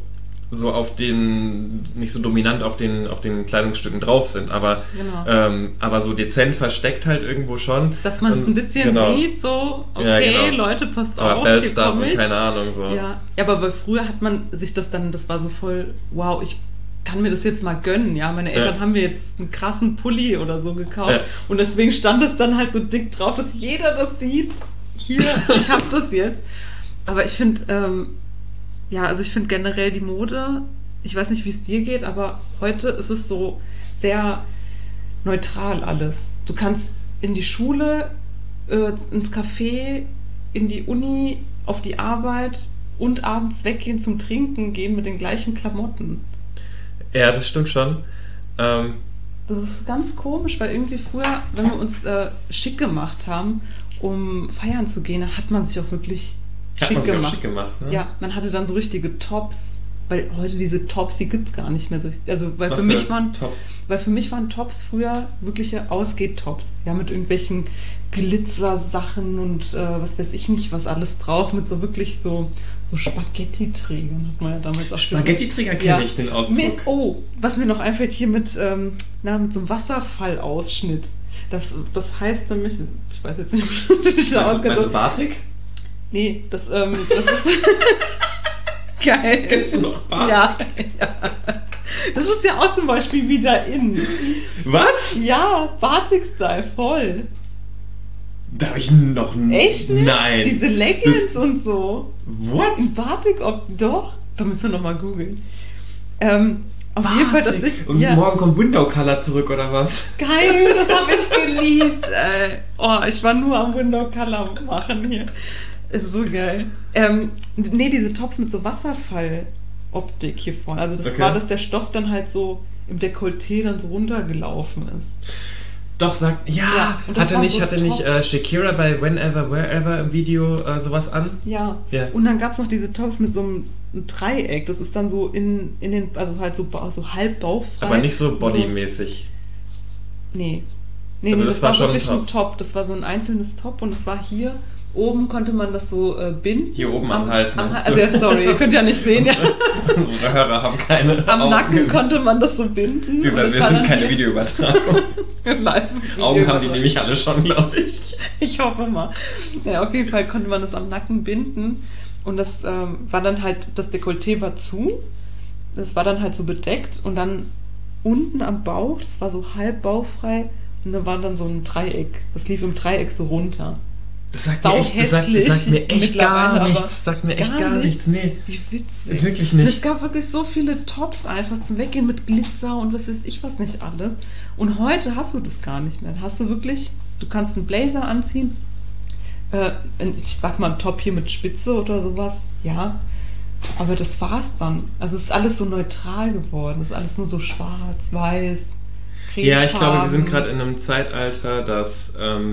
[SPEAKER 1] nicht so dominant auf den Kleidungsstücken drauf sind, aber so dezent versteckt halt irgendwo schon.
[SPEAKER 2] Dass man es ein bisschen sieht, so, Leute, passt
[SPEAKER 1] aber
[SPEAKER 2] auf,
[SPEAKER 1] Bellstuff und keine Ahnung, so.
[SPEAKER 2] Ja, aber früher hat man sich das war so voll, wow, ich kann mir das jetzt mal gönnen, ja, meine Eltern haben mir jetzt einen krassen Pulli oder so gekauft und deswegen stand es dann halt so dick drauf, dass jeder das sieht, hier, ich hab das jetzt. Aber ich finde, also ich finde generell die Mode, ich weiß nicht, wie es dir geht, aber heute ist es so sehr neutral alles. Du kannst in die Schule, ins Café, in die Uni, auf die Arbeit und abends weggehen zum Trinken gehen mit den gleichen Klamotten.
[SPEAKER 1] Ja, das stimmt schon.
[SPEAKER 2] Das ist ganz komisch, weil irgendwie früher, wenn wir uns schick gemacht haben, um feiern zu gehen, dann hat man sich auch wirklich schick gemacht.
[SPEAKER 1] Ne?
[SPEAKER 2] Ja, man hatte dann so richtige Tops weil heute diese Tops, die gibt's gar nicht mehr so. Also, weil
[SPEAKER 1] Was
[SPEAKER 2] für mich waren
[SPEAKER 1] Tops?
[SPEAKER 2] Tops früher wirkliche Ausgeh-Tops. Ja, mit irgendwelchen Glitzer-Sachen und was weiß ich nicht, was alles drauf, mit so wirklich so Spaghetti-Trägern, hat man ja damals auch
[SPEAKER 1] Spaghetti-Träger kenne ich, den Ausdruck.
[SPEAKER 2] Was mir noch einfällt, hier mit so einem Wasserfallausschnitt. Das heißt nämlich, ich weiß jetzt nicht, wie ich da
[SPEAKER 1] Meinst du Batik?
[SPEAKER 2] Nee, das ist geil.
[SPEAKER 1] Kennst du noch Batik?
[SPEAKER 2] Ja. Das ist ja auch zum Beispiel wieder in.
[SPEAKER 1] Was?
[SPEAKER 2] Ja, Batik-Style, voll.
[SPEAKER 1] Da habe ich noch nie.
[SPEAKER 2] Echt nicht?
[SPEAKER 1] Nein.
[SPEAKER 2] Diese Leggings und so.
[SPEAKER 1] What?
[SPEAKER 2] In Batik, doch. Da müssen wir nochmal googeln. Auf jeden Fall, dass ich.
[SPEAKER 1] Und morgen kommt Window Color zurück, oder was?
[SPEAKER 2] Geil, das habe ich geliebt. Ich war nur am Window Color machen hier. Ist so geil. Diese Tops mit so Wasserfalloptik hier vorne. Also das war, dass der Stoff dann halt so im Dekolleté dann so runtergelaufen ist.
[SPEAKER 1] Doch, hatte nicht Shakira bei Whenever, Wherever im Video sowas an?
[SPEAKER 2] Ja. Und dann gab es noch diese Tops mit so einem Dreieck. Das ist dann so in den, also halt so halb bauchfrei.
[SPEAKER 1] Aber nicht so bodymäßig.
[SPEAKER 2] Nee,
[SPEAKER 1] also das war schon
[SPEAKER 2] wirklich ein Top. Das war so ein einzelnes Top und das war hier. Oben konnte man das so binden.
[SPEAKER 1] Hier oben am Hals, meinst du?
[SPEAKER 2] Also ja, sorry, ihr könnt ja nicht sehen.
[SPEAKER 1] Unsere Hörer haben keine
[SPEAKER 2] Am
[SPEAKER 1] Augen.
[SPEAKER 2] Nacken konnte man das so binden.
[SPEAKER 1] Sie sagen, wir sind keine Videoübertragung. Augen haben die nämlich alle schon, glaube ich.
[SPEAKER 2] Ich hoffe mal. Ja, auf jeden Fall konnte man das am Nacken binden. Und das war dann halt, das Dekolleté war zu. Das war dann halt so bedeckt. Und dann unten am Bauch, das war so halb bauchfrei. Und da war dann so ein Dreieck. Das lief im Dreieck so runter.
[SPEAKER 1] Das sagt mir echt gar nichts. Sagt mir echt gar nichts. Nee.
[SPEAKER 2] Wie witzig.
[SPEAKER 1] Wirklich nicht.
[SPEAKER 2] Es gab wirklich so viele Tops einfach zum Weggehen mit Glitzer und was weiß ich was nicht alles. Und heute hast du das gar nicht mehr. Hast du wirklich, du kannst einen Blazer anziehen, ich sag mal einen Top hier mit Spitze oder sowas, ja. Aber das war's dann. Also es ist alles so neutral geworden. Es ist alles nur so schwarz, weiß.
[SPEAKER 1] Ja, ich glaube, wir sind gerade in einem Zeitalter, dass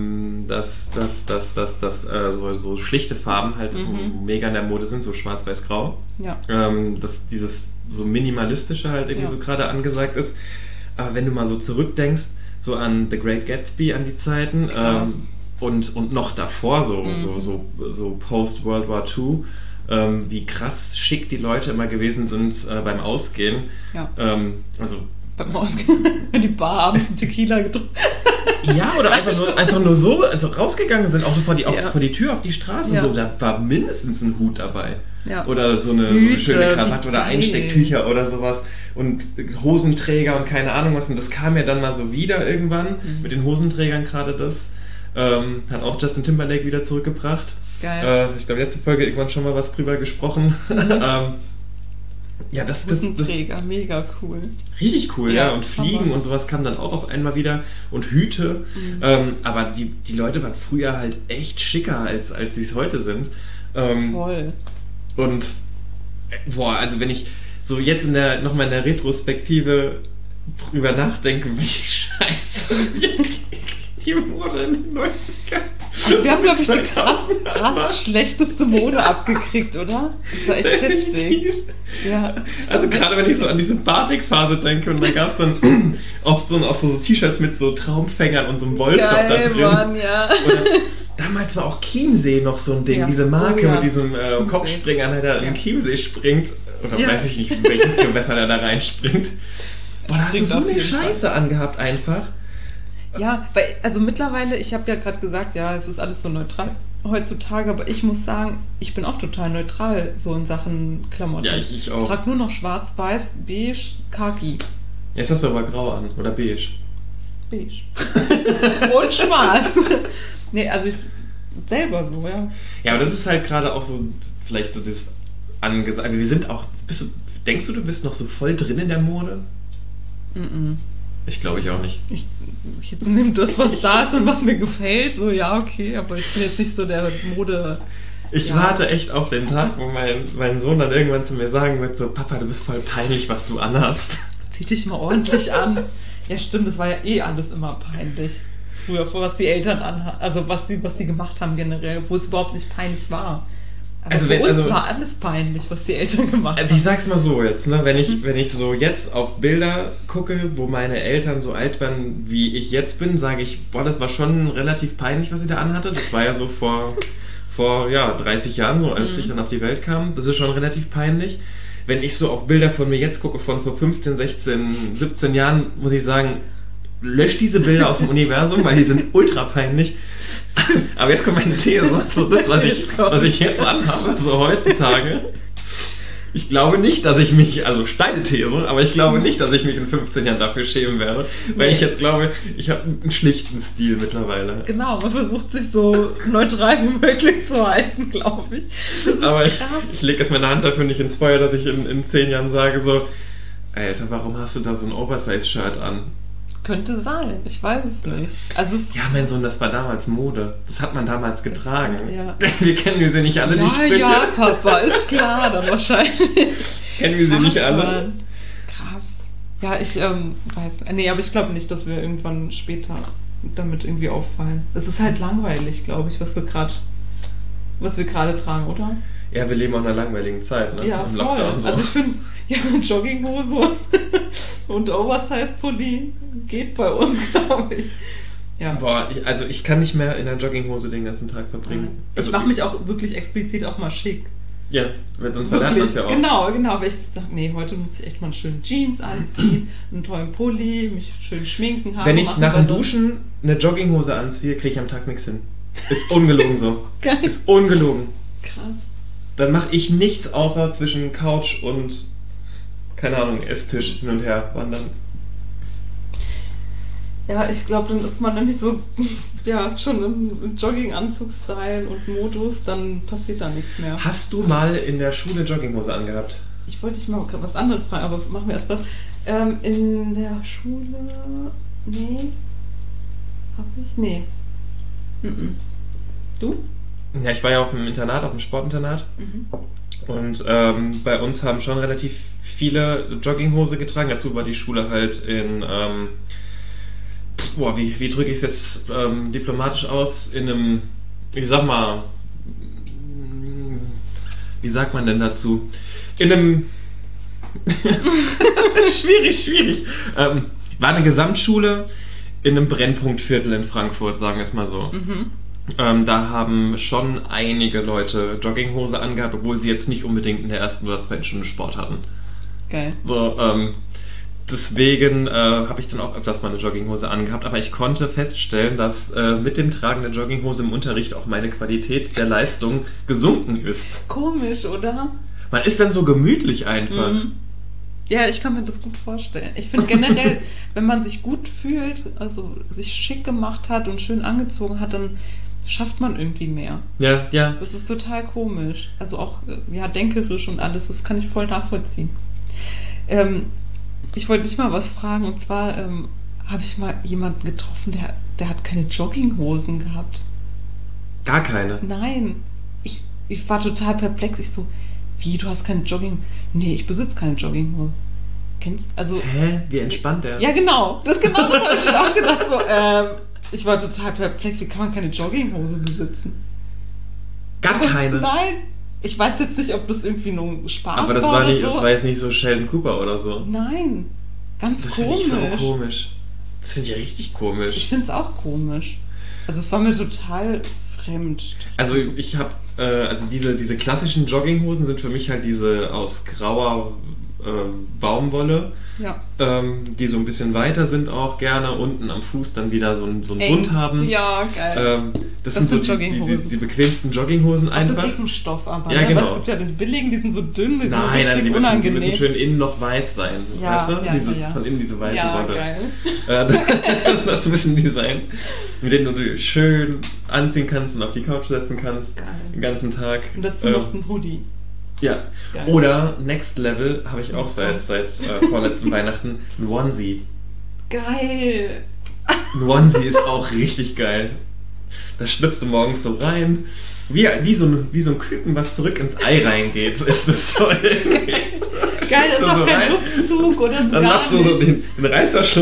[SPEAKER 1] so schlichte Farben halt mega in der Mode sind, so schwarz-weiß-grau.
[SPEAKER 2] Ja.
[SPEAKER 1] Dass dieses so minimalistische halt irgendwie so gerade angesagt ist. Aber wenn du mal so zurückdenkst, so an The Great Gatsby, an die Zeiten und noch davor, so Post-World War II, wie krass schick die Leute immer gewesen sind beim Ausgehen.
[SPEAKER 2] Ja.
[SPEAKER 1] Beim
[SPEAKER 2] Ausgehen, die Bar abends Tequila getrunken.
[SPEAKER 1] Ja, oder einfach nur so, also rausgegangen sind, auch so vor die Tür auf die Straße, so, da war mindestens ein Hut dabei. Ja. Oder so eine schöne Krawatte oder Einstecktücher oder sowas und Hosenträger und keine Ahnung was. Und das kam ja dann mal so wieder irgendwann, mit den Hosenträgern gerade das. Hat auch Justin Timberlake wieder zurückgebracht.
[SPEAKER 2] Geil.
[SPEAKER 1] Ich glaube, letzte Folge irgendwann schon mal was drüber gesprochen. Ja, das
[SPEAKER 2] mega cool.
[SPEAKER 1] Richtig cool, ja. Und Fliegen und sowas kam dann auch auf einmal wieder. Und Hüte. Aber die Leute waren früher halt echt schicker, als sie es heute sind.
[SPEAKER 2] Voll.
[SPEAKER 1] Und, also wenn ich so jetzt nochmal in der Retrospektive drüber nachdenke, wie scheiße die Mode in den 90ern.
[SPEAKER 2] Wir haben, glaube ich, die krass schlechteste Mode abgekriegt, oder? Das war echt heftig. Ja.
[SPEAKER 1] Also gerade wenn ich so an diese Batik-Phase denke und da gab es dann oft so T-Shirts mit so Traumfängern und so einem Wolf da drin.
[SPEAKER 2] Mann, ja.
[SPEAKER 1] Oder damals war auch Chiemsee noch so ein Ding, diese Marke mit diesem Kopfspringer, der da in Chiemsee springt. Oder weiß ich nicht, welches Gewässer der da reinspringt. Boah, da hast du so eine Scheiße angehabt einfach.
[SPEAKER 2] Ja, weil, also mittlerweile, ich habe ja gerade gesagt, ja, es ist alles so neutral heutzutage, aber ich muss sagen, ich bin auch total neutral so in Sachen Klamotten.
[SPEAKER 1] Ja, ich auch.
[SPEAKER 2] Ich trage nur noch schwarz, weiß, beige, khaki.
[SPEAKER 1] Jetzt hast du aber grau an, oder beige?
[SPEAKER 2] Beige. Und schwarz. Nee, also ich selber so, ja.
[SPEAKER 1] Ja, aber das ist halt gerade auch so, vielleicht so das angesagt. Wir sind auch, denkst du bist noch so voll drin in der Mode? Ich glaube ich auch nicht.
[SPEAKER 2] Ich nehme das, was da ist und was mir gefällt. So, ja, okay, aber ich bin jetzt nicht so der Mode...
[SPEAKER 1] Ich warte echt auf den Tag, wo mein Sohn dann irgendwann zu mir sagen wird, so, Papa, du bist voll peinlich, was du anhast.
[SPEAKER 2] Zieh dich mal ordentlich an. Ja, stimmt, das war ja alles immer peinlich. Früher, was die Eltern anhatten, also was die gemacht haben generell, wo es überhaupt nicht peinlich war. Aber für uns war alles peinlich, was die Eltern gemacht haben.
[SPEAKER 1] Also ich sag's mal so jetzt, ne, wenn ich so jetzt auf Bilder gucke, wo meine Eltern so alt waren, wie ich jetzt bin, sage ich, boah, das war schon relativ peinlich, was sie da anhatte. Das war ja so vor 30 Jahren so, als ich dann auf die Welt kam. Das ist schon relativ peinlich. Wenn ich so auf Bilder von mir jetzt gucke, von vor 15, 16, 17 Jahren, muss ich sagen, löscht diese Bilder aus dem Universum, weil die sind ultra peinlich. Aber jetzt kommt meine These, so das, was ich jetzt anhabe, so heutzutage. Ich glaube nicht, dass ich mich, also steile These, aber ich glaube nicht, dass ich mich in 15 Jahren dafür schämen werde, weil ich jetzt glaube, ich habe einen schlichten Stil mittlerweile.
[SPEAKER 2] Genau, man versucht sich so neutral wie möglich zu halten, glaube ich.
[SPEAKER 1] Aber ich lege jetzt meine Hand dafür nicht ins Feuer, dass ich in 10 Jahren sage so, Alter, warum hast du da so ein Oversize-Shirt an?
[SPEAKER 2] Könnte sein, ich weiß es nicht. Also
[SPEAKER 1] ja, mein Sohn, das war damals Mode. Das hat man damals getragen.
[SPEAKER 2] Ja.
[SPEAKER 1] Wir kennen wir sie nicht alle, die Sprüche.
[SPEAKER 2] Ja, Papa, ist klar, dann wahrscheinlich.
[SPEAKER 1] Kennen wir sie nicht alle?
[SPEAKER 2] Mann. Krass. Ja, ich weiß. Nee, aber ich glaube nicht, dass wir irgendwann später damit irgendwie auffallen. Es ist halt langweilig, glaube ich, was wir gerade tragen, oder?
[SPEAKER 1] Ja, wir leben auch in einer langweiligen Zeit, ne?
[SPEAKER 2] Ja,
[SPEAKER 1] im
[SPEAKER 2] voll.
[SPEAKER 1] Lockdown so.
[SPEAKER 2] Also ich finde, ja, mit Jogginghose und Oversize-Pulli geht bei uns, glaube ich. Ja.
[SPEAKER 1] Boah, ich kann nicht mehr in der Jogginghose den ganzen Tag verbringen.
[SPEAKER 2] Ich mache mich auch wirklich explizit auch mal schick.
[SPEAKER 1] Ja, weil sonst verlernt man es ja auch.
[SPEAKER 2] Genau, aber ich sage, nee, heute muss ich echt mal einen schönen Jeans anziehen, einen tollen Pulli, mich schön schminken haben.
[SPEAKER 1] Wenn ich nach dem Duschen eine Jogginghose anziehe, kriege ich am Tag nichts hin. Ist ungelogen so.
[SPEAKER 2] Geil.
[SPEAKER 1] Ist ungelogen.
[SPEAKER 2] Krass.
[SPEAKER 1] Dann mache ich nichts außer zwischen Couch und, keine Ahnung, Esstisch hin und her wandern.
[SPEAKER 2] Ja, ich glaube, dann ist man nämlich so, ja, schon im Jogginganzug-Style und Modus, dann passiert da nichts mehr.
[SPEAKER 1] Hast du mal in der Schule Jogginghose angehabt?
[SPEAKER 2] Ich wollte dich mal was anderes fragen, aber machen wir erst das. In der Schule, nee. Hab ich? Nee. Du?
[SPEAKER 1] Ja, ich war ja auf dem Internat, auf dem Sportinternat. Und bei uns haben schon relativ viele Jogginghose getragen. Dazu war die Schule halt in, wie drücke ich es jetzt diplomatisch aus? In einem, ich sag mal, wie sagt man denn dazu? In einem, schwierig. War eine Gesamtschule in einem Brennpunktviertel in Frankfurt, sagen wir es mal so. Da haben schon einige Leute Jogginghose angehabt, obwohl sie jetzt nicht unbedingt in der ersten oder zweiten Stunde Sport hatten.
[SPEAKER 2] Geil.
[SPEAKER 1] So, deswegen habe ich dann auch öfters mal eine Jogginghose angehabt, aber ich konnte feststellen, dass mit dem Tragen der Jogginghose im Unterricht auch meine Qualität der Leistung gesunken ist.
[SPEAKER 2] Komisch, oder?
[SPEAKER 1] Man ist dann so gemütlich einfach.
[SPEAKER 2] Ja, ich kann mir das gut vorstellen. Ich finde generell, wenn man sich gut fühlt, also sich schick gemacht hat und schön angezogen hat, dann schafft man irgendwie mehr.
[SPEAKER 1] Ja.
[SPEAKER 2] Das ist total komisch. Also auch, ja, denkerisch und alles, das kann ich voll nachvollziehen. Ich wollte dich mal was fragen, und zwar habe ich mal jemanden getroffen, der hat keine Jogginghosen gehabt.
[SPEAKER 1] Gar keine?
[SPEAKER 2] Nein. Ich war total perplex. Ich so, wie, du hast keine Nee, ich besitze keine Jogginghose.
[SPEAKER 1] Hä? Wie entspannt der?
[SPEAKER 2] Ja, genau. Das habe ich mir auch gedacht. So, ich war total perplex. Wie kann man keine Jogginghose besitzen?
[SPEAKER 1] Gar keine?
[SPEAKER 2] Nein. Ich weiß jetzt nicht, ob das irgendwie nur ein Spaß war.
[SPEAKER 1] Aber das war jetzt nicht so Sheldon Cooper oder so.
[SPEAKER 2] Nein. Ganz
[SPEAKER 1] das
[SPEAKER 2] komisch.
[SPEAKER 1] Das finde ich so komisch. Das finde ich richtig komisch.
[SPEAKER 2] Ich finde es auch komisch. Also es war mir total fremd.
[SPEAKER 1] Also ich habe, diese klassischen Jogginghosen sind für mich halt diese aus grauer Baumwolle, die so ein bisschen weiter sind auch gerne, unten am Fuß dann wieder so einen Bund haben.
[SPEAKER 2] Ja, geil.
[SPEAKER 1] Das sind so die bequemsten Jogginghosen einfach.
[SPEAKER 2] Aus so dicken Stoff aber.
[SPEAKER 1] Ja, genau.
[SPEAKER 2] Aber es gibt ja den billigen, die sind so dünn, die sind
[SPEAKER 1] richtig
[SPEAKER 2] unangenehm.
[SPEAKER 1] Die müssen schön innen noch weiß sein.
[SPEAKER 2] Ja,
[SPEAKER 1] weißt du? Von innen diese weiße Wolle.
[SPEAKER 2] Geil.
[SPEAKER 1] Das müssen die sein, mit denen du schön anziehen kannst und auf die Couch setzen kannst.
[SPEAKER 2] Geil.
[SPEAKER 1] Den ganzen Tag.
[SPEAKER 2] Und dazu noch ein Hoodie.
[SPEAKER 1] Ja,
[SPEAKER 2] geil.
[SPEAKER 1] Oder Next Level habe ich auch seit vorletzten Weihnachten ein Onesie.
[SPEAKER 2] Geil!
[SPEAKER 1] Ein Onesie ist auch richtig geil. Da schlüpfst du morgens so rein, wie so ein Küken, was zurück ins Ei reingeht. So ist das so irgendwie.
[SPEAKER 2] Geil, das ist auch kein Luftzug oder so.
[SPEAKER 1] Dann machst du so den Reißverschluss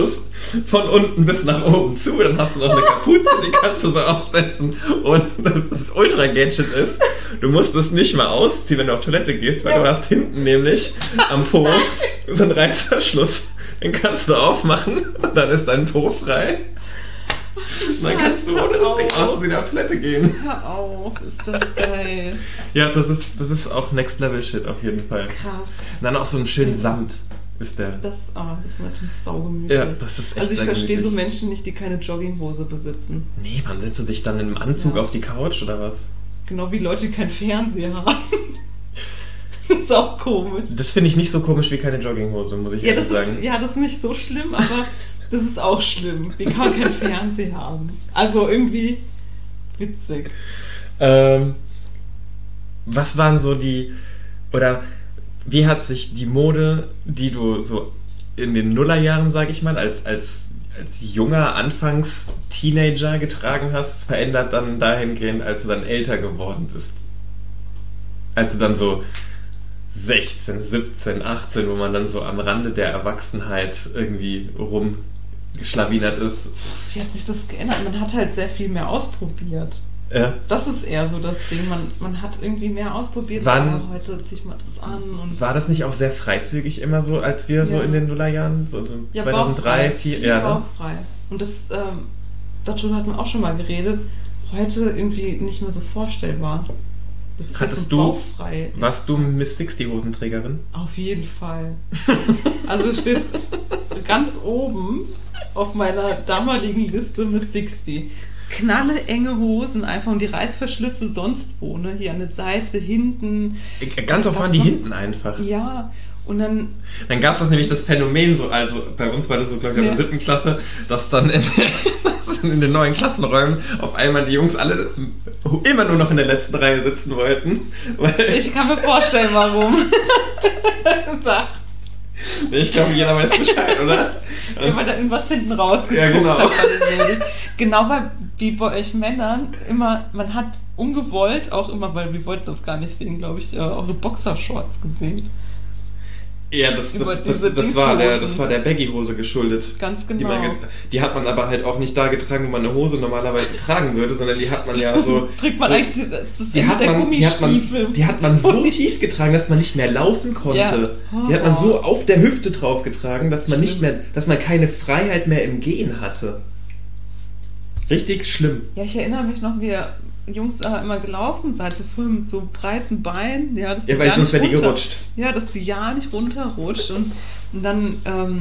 [SPEAKER 1] von unten bis nach oben zu. Dann hast du noch eine Kapuze, die kannst du so aufsetzen. Und das Ultra-Gadget ist, du musst es nicht mal ausziehen, wenn du auf Toilette gehst, weil du hast hinten nämlich am Po so einen Reißverschluss. Den kannst du aufmachen und dann ist dein Po frei. Und dann kannst du ohne das Ding auszusehen auf Toilette gehen.
[SPEAKER 2] Hör auf, ist das geil.
[SPEAKER 1] Ja, das ist auch Next-Level-Shit auf jeden Fall.
[SPEAKER 2] Krass.
[SPEAKER 1] Und dann auch so einen schönen Samt ist der.
[SPEAKER 2] Das ist natürlich saugemütlich.
[SPEAKER 1] Ja, das ist echt
[SPEAKER 2] Also ich
[SPEAKER 1] sehr
[SPEAKER 2] verstehe so
[SPEAKER 1] gemütlich.
[SPEAKER 2] Menschen nicht, die keine Jogginghose besitzen.
[SPEAKER 1] Nee, man setzt du dich dann im Anzug auf die Couch oder was?
[SPEAKER 2] Genau wie Leute, die keinen Fernseher haben. Das ist auch komisch.
[SPEAKER 1] Das finde ich nicht so komisch wie keine Jogginghose, muss ich ehrlich sagen.
[SPEAKER 2] Das ist nicht so schlimm, aber das ist auch schlimm. Wie kann man keinen Fernseher haben? Also irgendwie witzig.
[SPEAKER 1] Was waren so oder wie hat sich die Mode, die du so in den Nullerjahren, sag ich mal, als junger Anfangs-Teenager getragen hast, verändert dann dahingehend, als du dann älter geworden bist? Als du dann so 16, 17, 18, wo man dann so am Rande der Erwachsenheit irgendwie rumgeschlawinert ist.
[SPEAKER 2] Wie hat sich das geändert? Man hat halt sehr viel mehr ausprobiert.
[SPEAKER 1] Ja.
[SPEAKER 2] Das ist eher so das Ding. Man hat irgendwie mehr ausprobiert. Heute ziehe ich mal das an. Und
[SPEAKER 1] war das nicht auch sehr freizügig immer so, als wir so in den Nullerjahren, so 2003, 2004?
[SPEAKER 2] Ja, bauchfrei. Und das, darüber hatten wir auch schon mal geredet. Heute irgendwie nicht mehr so vorstellbar. Das
[SPEAKER 1] Hattest
[SPEAKER 2] so
[SPEAKER 1] du,
[SPEAKER 2] bauchfrei.
[SPEAKER 1] Warst du Miss 60 Hosenträgerin?
[SPEAKER 2] Auf jeden Fall. Also es steht ganz oben auf meiner damaligen Liste Miss 60. Knalle enge Hosen einfach und die Reißverschlüsse sonst wo, ne? Hier an der Seite, hinten.
[SPEAKER 1] Ganz oft waren die hinten einfach.
[SPEAKER 2] Ja, und dann
[SPEAKER 1] gab es das nämlich das Phänomen, so, also bei uns war das so, glaube ich, in der 7. Klasse, dass dann in den neuen Klassenräumen auf einmal die Jungs alle immer nur noch in der letzten Reihe sitzen wollten. Weil
[SPEAKER 2] ich kann mir vorstellen, warum. Sag.
[SPEAKER 1] Ich glaube, jeder weiß Bescheid, oder?
[SPEAKER 2] Ja, weil da irgendwas hinten rausgeguckt
[SPEAKER 1] ja, genau.
[SPEAKER 2] hat. Genau wie bei euch Männern, immer, man hat ungewollt, auch immer, weil wir wollten das gar nicht sehen, glaube ich, eure Boxershorts gesehen.
[SPEAKER 1] Ja, das war der Baggy-Hose geschuldet.
[SPEAKER 2] Ganz genau.
[SPEAKER 1] Die hat man aber halt auch nicht da getragen, wo man eine Hose normalerweise tragen würde, sondern die hat man ja so...
[SPEAKER 2] Trägt man
[SPEAKER 1] so,
[SPEAKER 2] eigentlich
[SPEAKER 1] die hat man so tief getragen, dass man nicht mehr laufen konnte.
[SPEAKER 2] Ja.
[SPEAKER 1] Die hat man so auf der Hüfte drauf getragen, dass man dass man keine Freiheit mehr im Gehen hatte. Richtig schlimm.
[SPEAKER 2] Ja, ich erinnere mich noch, wie ihr Jungs immer gelaufen seid, so früh mit so breiten Beinen. Ja,
[SPEAKER 1] weil sonst wäre die gerutscht.
[SPEAKER 2] Ja, dass die ja nicht runterrutscht. Und dann,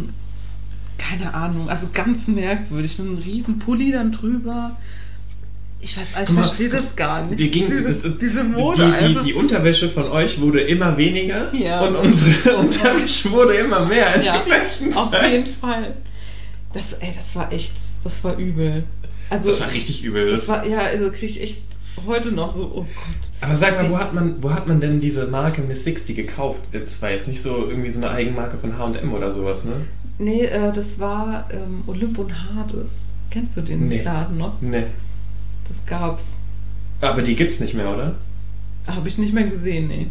[SPEAKER 2] keine Ahnung, also ganz merkwürdig. So ein riesen Pulli dann drüber. Ich verstehe das gar nicht. Diese Mode
[SPEAKER 1] die Unterwäsche von euch wurde immer weniger
[SPEAKER 2] und
[SPEAKER 1] unsere Unterwäsche wurde immer mehr in der gleichen
[SPEAKER 2] Zeit.
[SPEAKER 1] Auf
[SPEAKER 2] jeden Fall. Das war übel. Also,
[SPEAKER 1] das war richtig übel.
[SPEAKER 2] Also kriege ich echt heute noch so, oh Gott.
[SPEAKER 1] Aber sag mal, wo hat man denn diese Marke Miss 60 gekauft? Das war jetzt nicht so irgendwie so eine Eigenmarke von H&M oder sowas, ne?
[SPEAKER 2] Nee, das war Olymp und Hades. Kennst du den Laden noch?
[SPEAKER 1] Nee.
[SPEAKER 2] Das gab's.
[SPEAKER 1] Aber die gibt's nicht mehr, oder?
[SPEAKER 2] Habe ich nicht mehr gesehen, nee.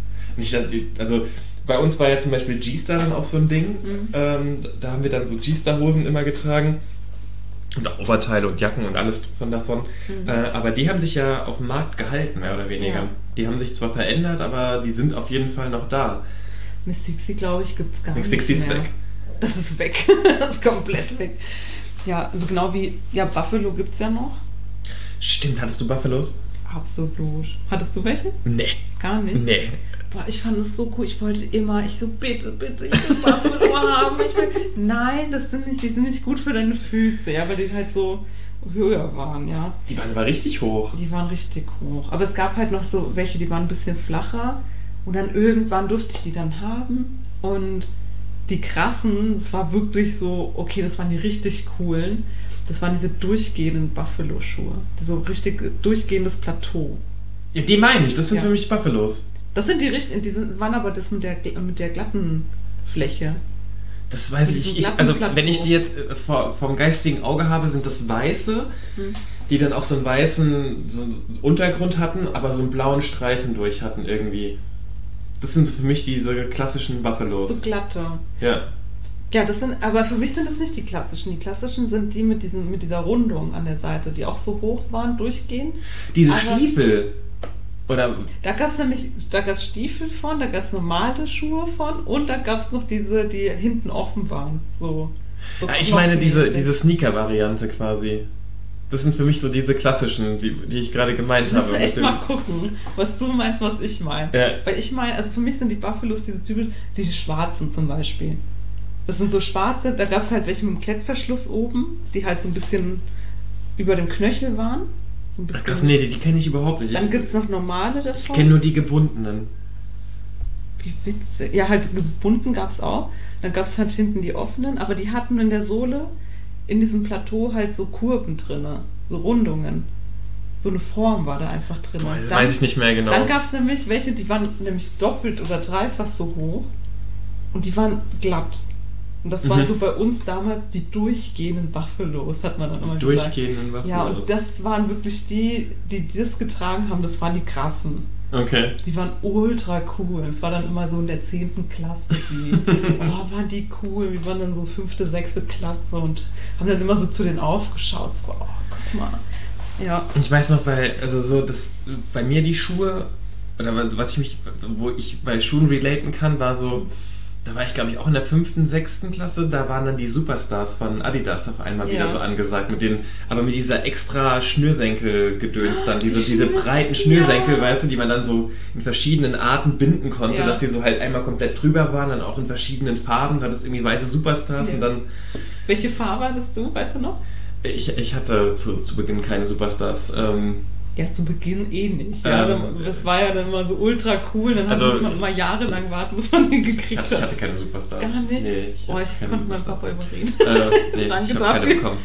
[SPEAKER 1] Also bei uns war ja zum Beispiel G-Star dann auch so ein Ding. Da haben wir dann so G-Star-Hosen immer getragen. Und auch Oberteile und Jacken und alles davon. Aber die haben sich ja auf dem Markt gehalten, mehr oder weniger. Ja. Die haben sich zwar verändert, aber die sind auf jeden Fall noch da.
[SPEAKER 2] Miss 60, glaube ich, gibt es gar nicht mehr.
[SPEAKER 1] Miss 60 ist weg.
[SPEAKER 2] Das ist weg. Das ist komplett weg. Ja, also genau wie, Buffalo gibt es ja noch.
[SPEAKER 1] Stimmt, hattest du Buffalos?
[SPEAKER 2] Absolut. Hattest du welche?
[SPEAKER 1] Nee.
[SPEAKER 2] Gar nicht?
[SPEAKER 1] Nee.
[SPEAKER 2] Boah, ich fand es so cool. Ich wollte immer, bitte, ich will Buffalo haben. Nein, die sind nicht gut für deine Füße, ja, weil die halt so höher waren, ja.
[SPEAKER 1] Die waren aber richtig hoch.
[SPEAKER 2] Die waren richtig hoch. Aber es gab halt noch so welche, die waren ein bisschen flacher. Und dann irgendwann durfte ich die dann haben. Und die krassen, es war wirklich so, okay, das waren die richtig coolen. Das waren diese durchgehenden Buffalo-Schuhe. So richtig durchgehendes Plateau.
[SPEAKER 1] Ja, die meine ich, das sind für mich Buffalos.
[SPEAKER 2] Das sind die waren aber das mit der glatten Fläche.
[SPEAKER 1] Das weiß ich. Also wenn ich die jetzt vom geistigen Auge habe, sind das weiße, die dann auch so einen weißen Untergrund hatten, aber so einen blauen Streifen durch hatten irgendwie. Das sind so für mich diese klassischen Buffalos.
[SPEAKER 2] So glatte.
[SPEAKER 1] Ja.
[SPEAKER 2] Ja, aber für mich sind das nicht die klassischen. Die klassischen sind die mit dieser Rundung an der Seite, die auch so hoch waren, durchgehend.
[SPEAKER 1] Diese Stiefel. Oder?
[SPEAKER 2] Da gab es Stiefel von, da gab es normale Schuhe von und da gab es noch diese, die hinten offen waren. So
[SPEAKER 1] ja, ich meine diese Sneaker-Variante quasi. Das sind für mich so diese klassischen, die ich gerade gemeint habe.
[SPEAKER 2] Ich muss echt mal gucken, was du meinst, was ich meine. Ja. Weil ich meine, also für mich sind die Buffalos diese Typen, die schwarzen zum Beispiel. Das sind so schwarze, da gab es halt welche mit einem Klettverschluss oben, die halt so ein bisschen über dem Knöchel waren. So ein bisschen.
[SPEAKER 1] Ach krass, nee, die kenne ich überhaupt nicht.
[SPEAKER 2] Dann gibt es noch normale davon.
[SPEAKER 1] Ich kenne nur die gebundenen.
[SPEAKER 2] Wie witzig. Ja, halt gebunden gab es auch. Dann gab es halt hinten die offenen, aber die hatten in der Sohle in diesem Plateau halt so Kurven drin, so Rundungen. So eine Form war da einfach drin.
[SPEAKER 1] Boah, das weiß ich nicht mehr genau.
[SPEAKER 2] Dann gab es nämlich welche, die waren nämlich doppelt oder dreifach so hoch und die waren glatt. Und das waren so bei uns damals die durchgehenden Buffalos, hat man dann immer gesagt.
[SPEAKER 1] Durchgehenden Buffalos.
[SPEAKER 2] Ja, und das waren wirklich die das getragen haben, das waren die krassen.
[SPEAKER 1] Okay.
[SPEAKER 2] Die waren ultra cool. Es war dann immer so in der 10. Klasse. Waren die cool. Wir waren dann so 5., 6. Klasse und haben dann immer so zu denen aufgeschaut. So, guck mal. Ja.
[SPEAKER 1] Ich weiß noch, bei mir die Schuhe, oder wo ich bei Schuhen relaten kann, war so, da war ich glaube ich auch in der 5., 6. Klasse, da waren dann die Superstars von Adidas auf einmal wieder so angesagt, aber mit dieser extra Schnürsenkel-Gedöns dann, diese breiten Schnürsenkel, weißt du, die man dann so in verschiedenen Arten binden konnte, dass die so halt einmal komplett drüber waren, dann auch in verschiedenen Farben, war das irgendwie weiße Superstars und dann...
[SPEAKER 2] Welche Farbe hattest du, weißt du noch?
[SPEAKER 1] Ich hatte zu Beginn keine Superstars.
[SPEAKER 2] Ja, zu Beginn nicht. Ja, das war ja dann immer so ultra cool. Dann muss man immer jahrelang warten, bis man den gekriegt hat.
[SPEAKER 1] Ich hatte keine Superstars.
[SPEAKER 2] Gar nicht? Nee, ich konnte meinen Papa überreden.
[SPEAKER 1] Nee,
[SPEAKER 2] Danke
[SPEAKER 1] ich habe keine bekommen.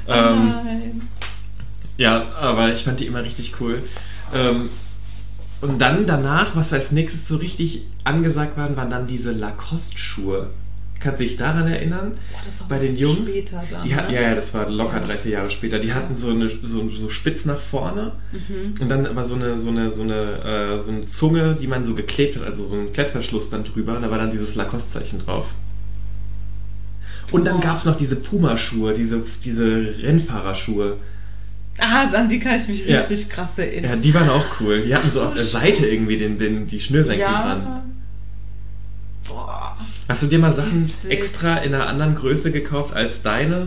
[SPEAKER 2] Nein.
[SPEAKER 1] Ja, aber ich fand die immer richtig cool. Und dann danach, was als nächstes so richtig angesagt waren dann diese Lacoste-Schuhe. Kannst du dich daran erinnern?
[SPEAKER 2] Boah, das war
[SPEAKER 1] bei den Jungs?
[SPEAKER 2] Später dann,
[SPEAKER 1] ja, das war locker 3-4 Jahre später. Die hatten so spitz nach vorne und dann aber so eine Zunge, die man so geklebt hat, also so ein Klettverschluss dann drüber und da war dann dieses Lacoste-Zeichen drauf. Und dann gab es noch diese Puma-Schuhe, diese Rennfahrerschuhe.
[SPEAKER 2] An die kann ich mich richtig krass erinnern.
[SPEAKER 1] Ja, die waren auch cool. Die hatten so auf der Seite irgendwie die Schnürsenkel dran.
[SPEAKER 2] Boah.
[SPEAKER 1] Hast du dir mal Sachen extra in einer anderen Größe gekauft als deine?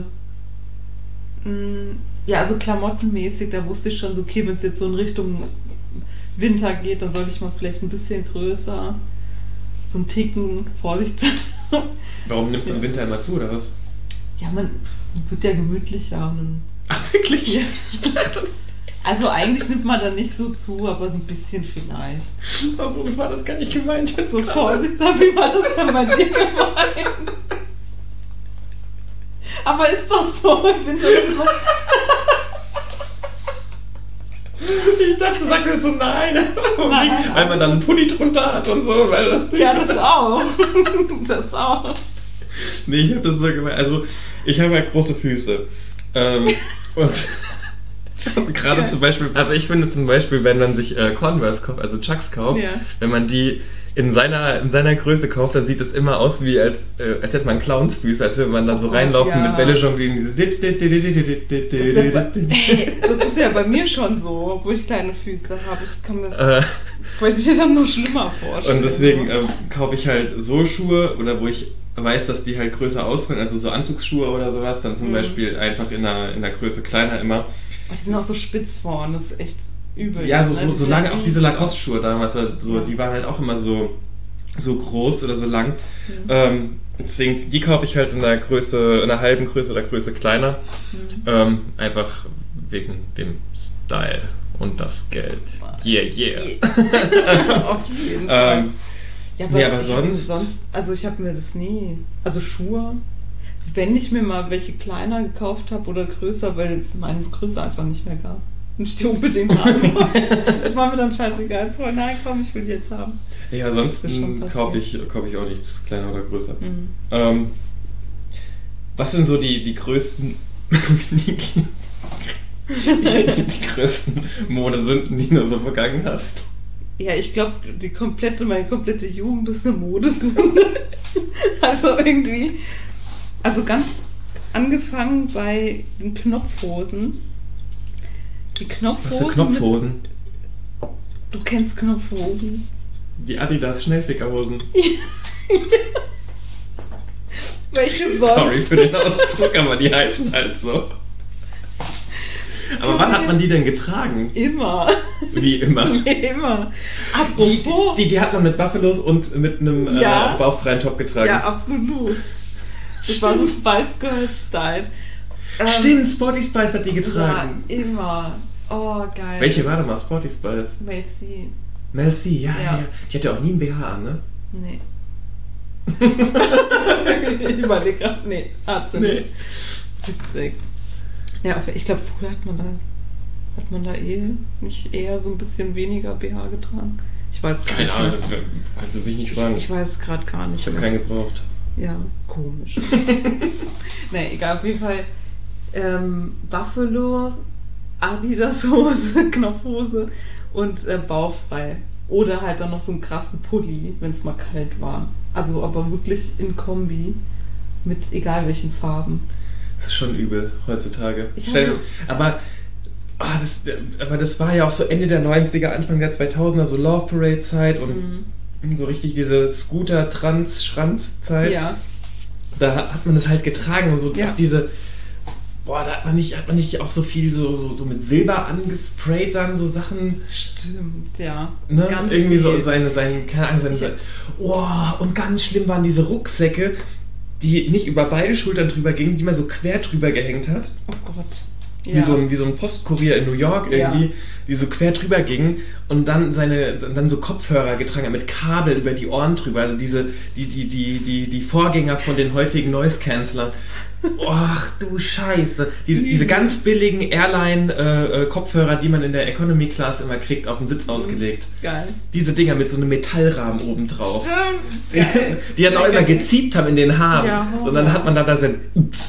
[SPEAKER 2] Ja, also klamottenmäßig, da wusste ich schon so, okay, wenn es jetzt so in Richtung Winter geht, dann sollte ich mal vielleicht ein bisschen größer, so einen Ticken, Vorsicht sein.
[SPEAKER 1] Warum nimmst du im Winter immer zu, oder was?
[SPEAKER 2] Ja, man wird ja gemütlicher.
[SPEAKER 1] Ach, wirklich?
[SPEAKER 2] Ja. Ich dachte... Also eigentlich nimmt man da nicht so zu, aber so ein bisschen vielleicht.
[SPEAKER 1] Achso, war das gar nicht gemeint.
[SPEAKER 2] Jetzt so vorsichtsam, wie war das denn bei dir gemeint? Aber ist doch so, ich bin schon so...
[SPEAKER 1] Ich dachte, du sagst so, nein. Weil man dann einen Pulli drunter hat und so.
[SPEAKER 2] Ja, das auch. Das auch.
[SPEAKER 1] Nee, ich habe das so gemeint. Also, ich habe halt große Füße. Und... Also gerade zum Beispiel, also ich finde zum Beispiel, wenn man sich Converse kauft, also Chucks kauft, wenn man die in seiner Größe kauft, dann sieht es immer aus wie als hätte man Clownsfüße, als würde man da so reinlaufen mit Bälle jonglieren, dieses
[SPEAKER 2] das ist ja bei mir schon so, obwohl ich kleine Füße habe. Ich kann mir weiß ich dann nur schlimmer vorstellen.
[SPEAKER 1] Und deswegen kaufe ich halt so Schuhe, oder wo ich weiß, dass die halt größer ausfallen, also so Anzugsschuhe oder sowas, dann zum Beispiel einfach in einer Größe kleiner immer.
[SPEAKER 2] Die sind auch so spitz vorne, das ist echt übel.
[SPEAKER 1] Ja, so lange, auch diese Lacoste-Schuhe damals, die waren halt auch immer so groß oder so lang. Deswegen, die kaufe ich halt in einer halben Größe oder Größe kleiner. Einfach wegen dem Style und das Geld. Yeah.
[SPEAKER 2] Auf jeden Fall.
[SPEAKER 1] Aber sonst...
[SPEAKER 2] Also ich habe mir das nie... Also Schuhe... Wenn ich mir mal welche kleiner gekauft habe oder größer, weil es meine Größe einfach nicht mehr gab. Und ich die unbedingt haben wollte. Das war mir dann scheißegal. So, nein, komm, ich will die jetzt haben.
[SPEAKER 1] Ja, ansonsten kaufe ich auch nichts kleiner oder größer. Was sind so die größten die größten Modesünden, die du so begangen hast?
[SPEAKER 2] Ja, ich glaube, meine komplette Jugend ist eine Modesünde. Also irgendwie... Also ganz angefangen bei den Knopfhosen. Die Knopfhosen.
[SPEAKER 1] Was für Knopfhosen?
[SPEAKER 2] Du kennst Knopfhosen.
[SPEAKER 1] Die Adidas Schnellfickerhosen.
[SPEAKER 2] Welche sonst?
[SPEAKER 1] Sorry für den Ausdruck, aber die heißen halt so. Aber wann hat man die denn getragen?
[SPEAKER 2] Immer.
[SPEAKER 1] Wie immer?
[SPEAKER 2] Immer. Apropos.
[SPEAKER 1] Die hat man mit Buffalos und mit einem bauchfreien Top getragen.
[SPEAKER 2] Ja, absolut. Das war so Spice Girls Style.
[SPEAKER 1] Stimmt, Sporty Spice hat die getragen.
[SPEAKER 2] Ja, immer. Oh, geil.
[SPEAKER 1] Welche war denn mal Sporty Spice?
[SPEAKER 2] Mel C.
[SPEAKER 1] Mel C, ja. Die hatte auch nie einen BH an, ne?
[SPEAKER 2] Nee. Ich überlege gerade, nee, hat sie nicht. Witzig. Ja, ich glaube, früher hat man da nicht eher so ein bisschen weniger BH getragen. Ich weiß gar nicht.
[SPEAKER 1] Keine Ahnung, kannst du mich nicht fragen.
[SPEAKER 2] Ich weiß gerade gar nicht.
[SPEAKER 1] Ich habe keinen gebraucht.
[SPEAKER 2] Ja, komisch. Nee, egal, auf jeden Fall Buffalos, Adidas Hose, Knopfhose und bauchfrei. Oder halt dann noch so einen krassen Pulli, wenn es mal kalt war. Also aber wirklich in Kombi mit egal welchen Farben.
[SPEAKER 1] Das ist schon übel heutzutage. Aber das war ja auch so Ende der 90er, Anfang der 2000er, so Love Parade Zeit und so richtig diese Scooter-Trans-Schranz-Zeit.
[SPEAKER 2] Ja.
[SPEAKER 1] Da hat man das halt getragen und so
[SPEAKER 2] Ja.
[SPEAKER 1] auch diese... Boah, da hat man nicht auch so viel so mit Silber angesprayt dann, so Sachen.
[SPEAKER 2] Stimmt, ja.
[SPEAKER 1] Ne?
[SPEAKER 2] Ganz
[SPEAKER 1] irgendwie
[SPEAKER 2] viel.
[SPEAKER 1] so keine Ahnung, und ganz schlimm waren diese Rucksäcke, die nicht über beide Schultern drüber gingen, die man so quer drüber gehängt hat.
[SPEAKER 2] Oh Gott. Ja.
[SPEAKER 1] Wie so ein Postkurier in New York irgendwie, die so quer drüber gingen und dann dann so Kopfhörer getragen hat mit Kabel über die Ohren drüber. Also die Vorgänger von den heutigen Noise-Cancelern. Ach du Scheiße. Diese ganz billigen Airline-Kopfhörer, die man in der Economy Class immer kriegt, auf den Sitz ausgelegt.
[SPEAKER 2] Geil.
[SPEAKER 1] Diese Dinger mit so einem Metallrahmen oben drauf.
[SPEAKER 2] Stimmt.
[SPEAKER 1] Die dann auch immer geziebt haben in den Haaren.
[SPEAKER 2] Ja,
[SPEAKER 1] und dann hat man da so ein...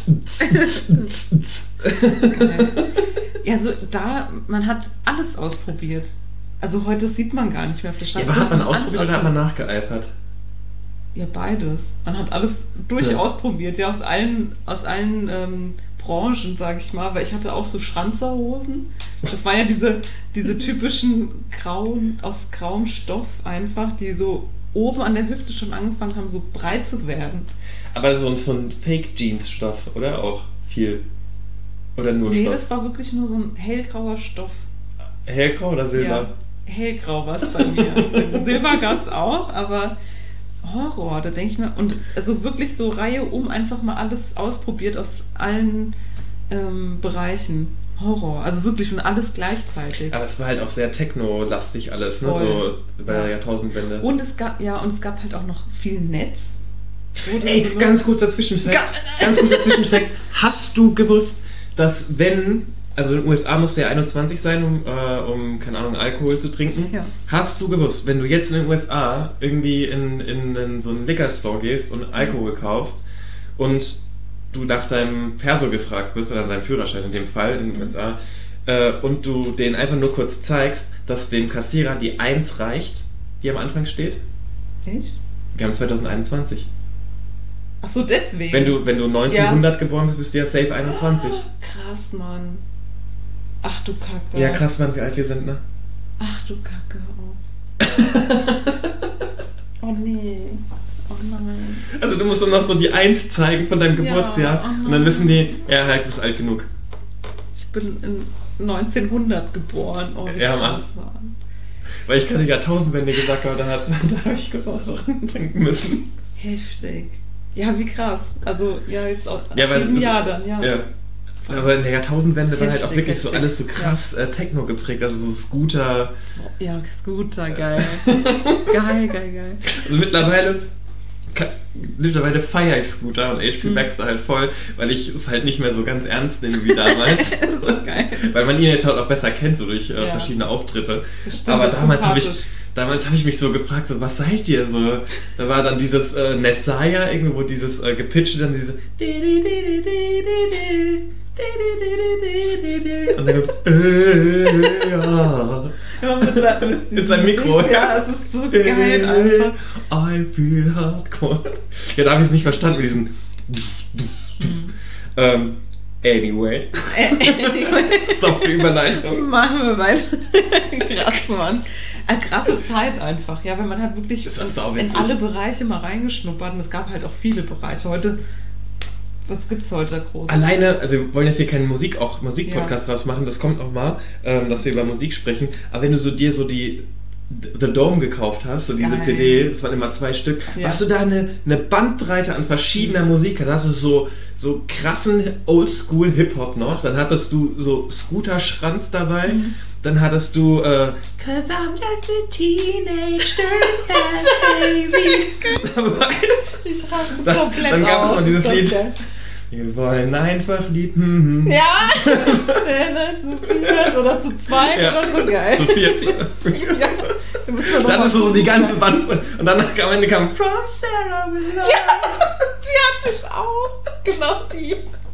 [SPEAKER 2] Geil. Ja, so man hat alles ausprobiert. Also heute sieht man gar nicht mehr auf der Straße.
[SPEAKER 1] Ja, aber hat man ausprobiert oder hat man nachgeeifert?
[SPEAKER 2] Ja, beides. Man hat alles ausprobiert, ja, aus allen Branchen, sag ich mal, weil ich hatte auch so Schranzerhosen. Das waren ja diese typischen aus grauem Stoff einfach, die so oben an der Hüfte schon angefangen haben, so breit zu werden.
[SPEAKER 1] Aber so ein Fake-Jeans-Stoff, oder? Auch viel. Oder nur Stoff?
[SPEAKER 2] Nee, das war wirklich nur so ein hellgrauer Stoff.
[SPEAKER 1] Hellgrau oder Silber?
[SPEAKER 2] Ja, hellgrau war es bei mir. Silber gab es auch, aber Horror, da denke ich mir. Und also wirklich so Reihe einfach mal alles ausprobiert aus allen Bereichen. Horror, also wirklich und alles gleichzeitig.
[SPEAKER 1] Aber es war halt auch sehr techno-lastig alles, ne?
[SPEAKER 2] Voll.
[SPEAKER 1] So bei der Jahrtausendwende.
[SPEAKER 2] Und es gab halt auch noch viel Netz.
[SPEAKER 1] Ey, ganz kurz dazwischenfakt. Hast du gewusst, dass also in den USA musst du ja 21 sein, um keine Ahnung, Alkohol zu trinken.
[SPEAKER 2] Ja.
[SPEAKER 1] Hast du gewusst, wenn du jetzt in den USA irgendwie in so einen Liquor-Store gehst und Alkohol kaufst und du nach deinem Perso gefragt wirst, oder deinem Führerschein in dem Fall in den USA, und du den einfach nur kurz zeigst, dass dem Kassierer die 1 reicht, die am Anfang steht?
[SPEAKER 2] Echt?
[SPEAKER 1] Wir haben 2021.
[SPEAKER 2] Ach so, deswegen.
[SPEAKER 1] Wenn du 1900 geboren bist, bist du ja safe 21.
[SPEAKER 2] Krass, Mann. Ach du Kacke.
[SPEAKER 1] Ja, krass, Mann, wie alt wir sind, ne?
[SPEAKER 2] Ach du Kacke. Oh nee. Oh nein.
[SPEAKER 1] Also du musst dann noch so die 1 zeigen von deinem Geburtsjahr und dann wissen die, ja, halt, du bist alt genug.
[SPEAKER 2] Ich bin in 1900 geboren. Oh, wie
[SPEAKER 1] Ja,
[SPEAKER 2] krass, Mann.
[SPEAKER 1] Weil ich gerade die Jahrtausendwende gesagt habe, da habe ich gesagt, dran denken müssen.
[SPEAKER 2] Heftig. Ja, wie krass. Also, ja, jetzt auch
[SPEAKER 1] Ja,
[SPEAKER 2] in diesem Jahr dann, ja.
[SPEAKER 1] Aber in der Jahrtausendwende war halt auch
[SPEAKER 2] Heftig,
[SPEAKER 1] wirklich so alles so krass Techno geprägt, also so Scooter.
[SPEAKER 2] Ja, Scooter, geil. geil.
[SPEAKER 1] Also mittlerweile feiere ich Scooter und HP Baxter halt voll, weil ich es halt nicht mehr so ganz ernst nehme wie damals.
[SPEAKER 2] Das ist geil.
[SPEAKER 1] Weil man ihn jetzt halt auch besser kennt, so durch verschiedene Auftritte.
[SPEAKER 2] Das stimmt,
[SPEAKER 1] aber
[SPEAKER 2] das ist
[SPEAKER 1] damals habe ich mich so gefragt, so, was seid ihr so? Da war dann dieses Messiah, irgendwo dieses gepitchte, dann diese und dann ja. Mit seinem Mikro.
[SPEAKER 2] Ja, es ist so geil einfach.
[SPEAKER 1] I feel hardcore. Ja, da habe ich es nicht verstanden mit diesen Anyway. Softe Überleitung.
[SPEAKER 2] Machen wir weiter. Krass, Mann. Eine krasse Zeit einfach, ja, wenn man halt wirklich in alle Bereiche mal reingeschnuppert und es gab halt auch viele Bereiche. Heute, was gibt's heute groß?
[SPEAKER 1] Alleine, also wir wollen jetzt hier keinen Musikpodcast draus machen, das kommt auch mal, dass wir über Musik sprechen, aber wenn du dir die The Dome gekauft hast, so diese
[SPEAKER 2] Geil.
[SPEAKER 1] CD, das waren immer 2 Stück, hast du da eine Bandbreite an verschiedener Musik, da hast du so krassen Oldschool Hip-Hop noch, dann hattest du so Scooter-Schranz dabei, dann hattest du 'Cause I'm just a teenage baby.
[SPEAKER 2] Ich raste komplett
[SPEAKER 1] Dann gab es
[SPEAKER 2] auf.
[SPEAKER 1] mal dieses Lied.
[SPEAKER 2] Okay.
[SPEAKER 1] Wir wollen einfach lieben.
[SPEAKER 2] Ja! Zu 4 oder zu 2
[SPEAKER 1] Ja.
[SPEAKER 2] oder so, geil.
[SPEAKER 1] Zu 4.
[SPEAKER 2] Ja, da müssen wir noch
[SPEAKER 1] Dann
[SPEAKER 2] mal
[SPEAKER 1] ist so die
[SPEAKER 2] gucken.
[SPEAKER 1] ganze Band und dann am Ende kam From Sarah Below.
[SPEAKER 2] Ja, die hatte ich auch. Genau die.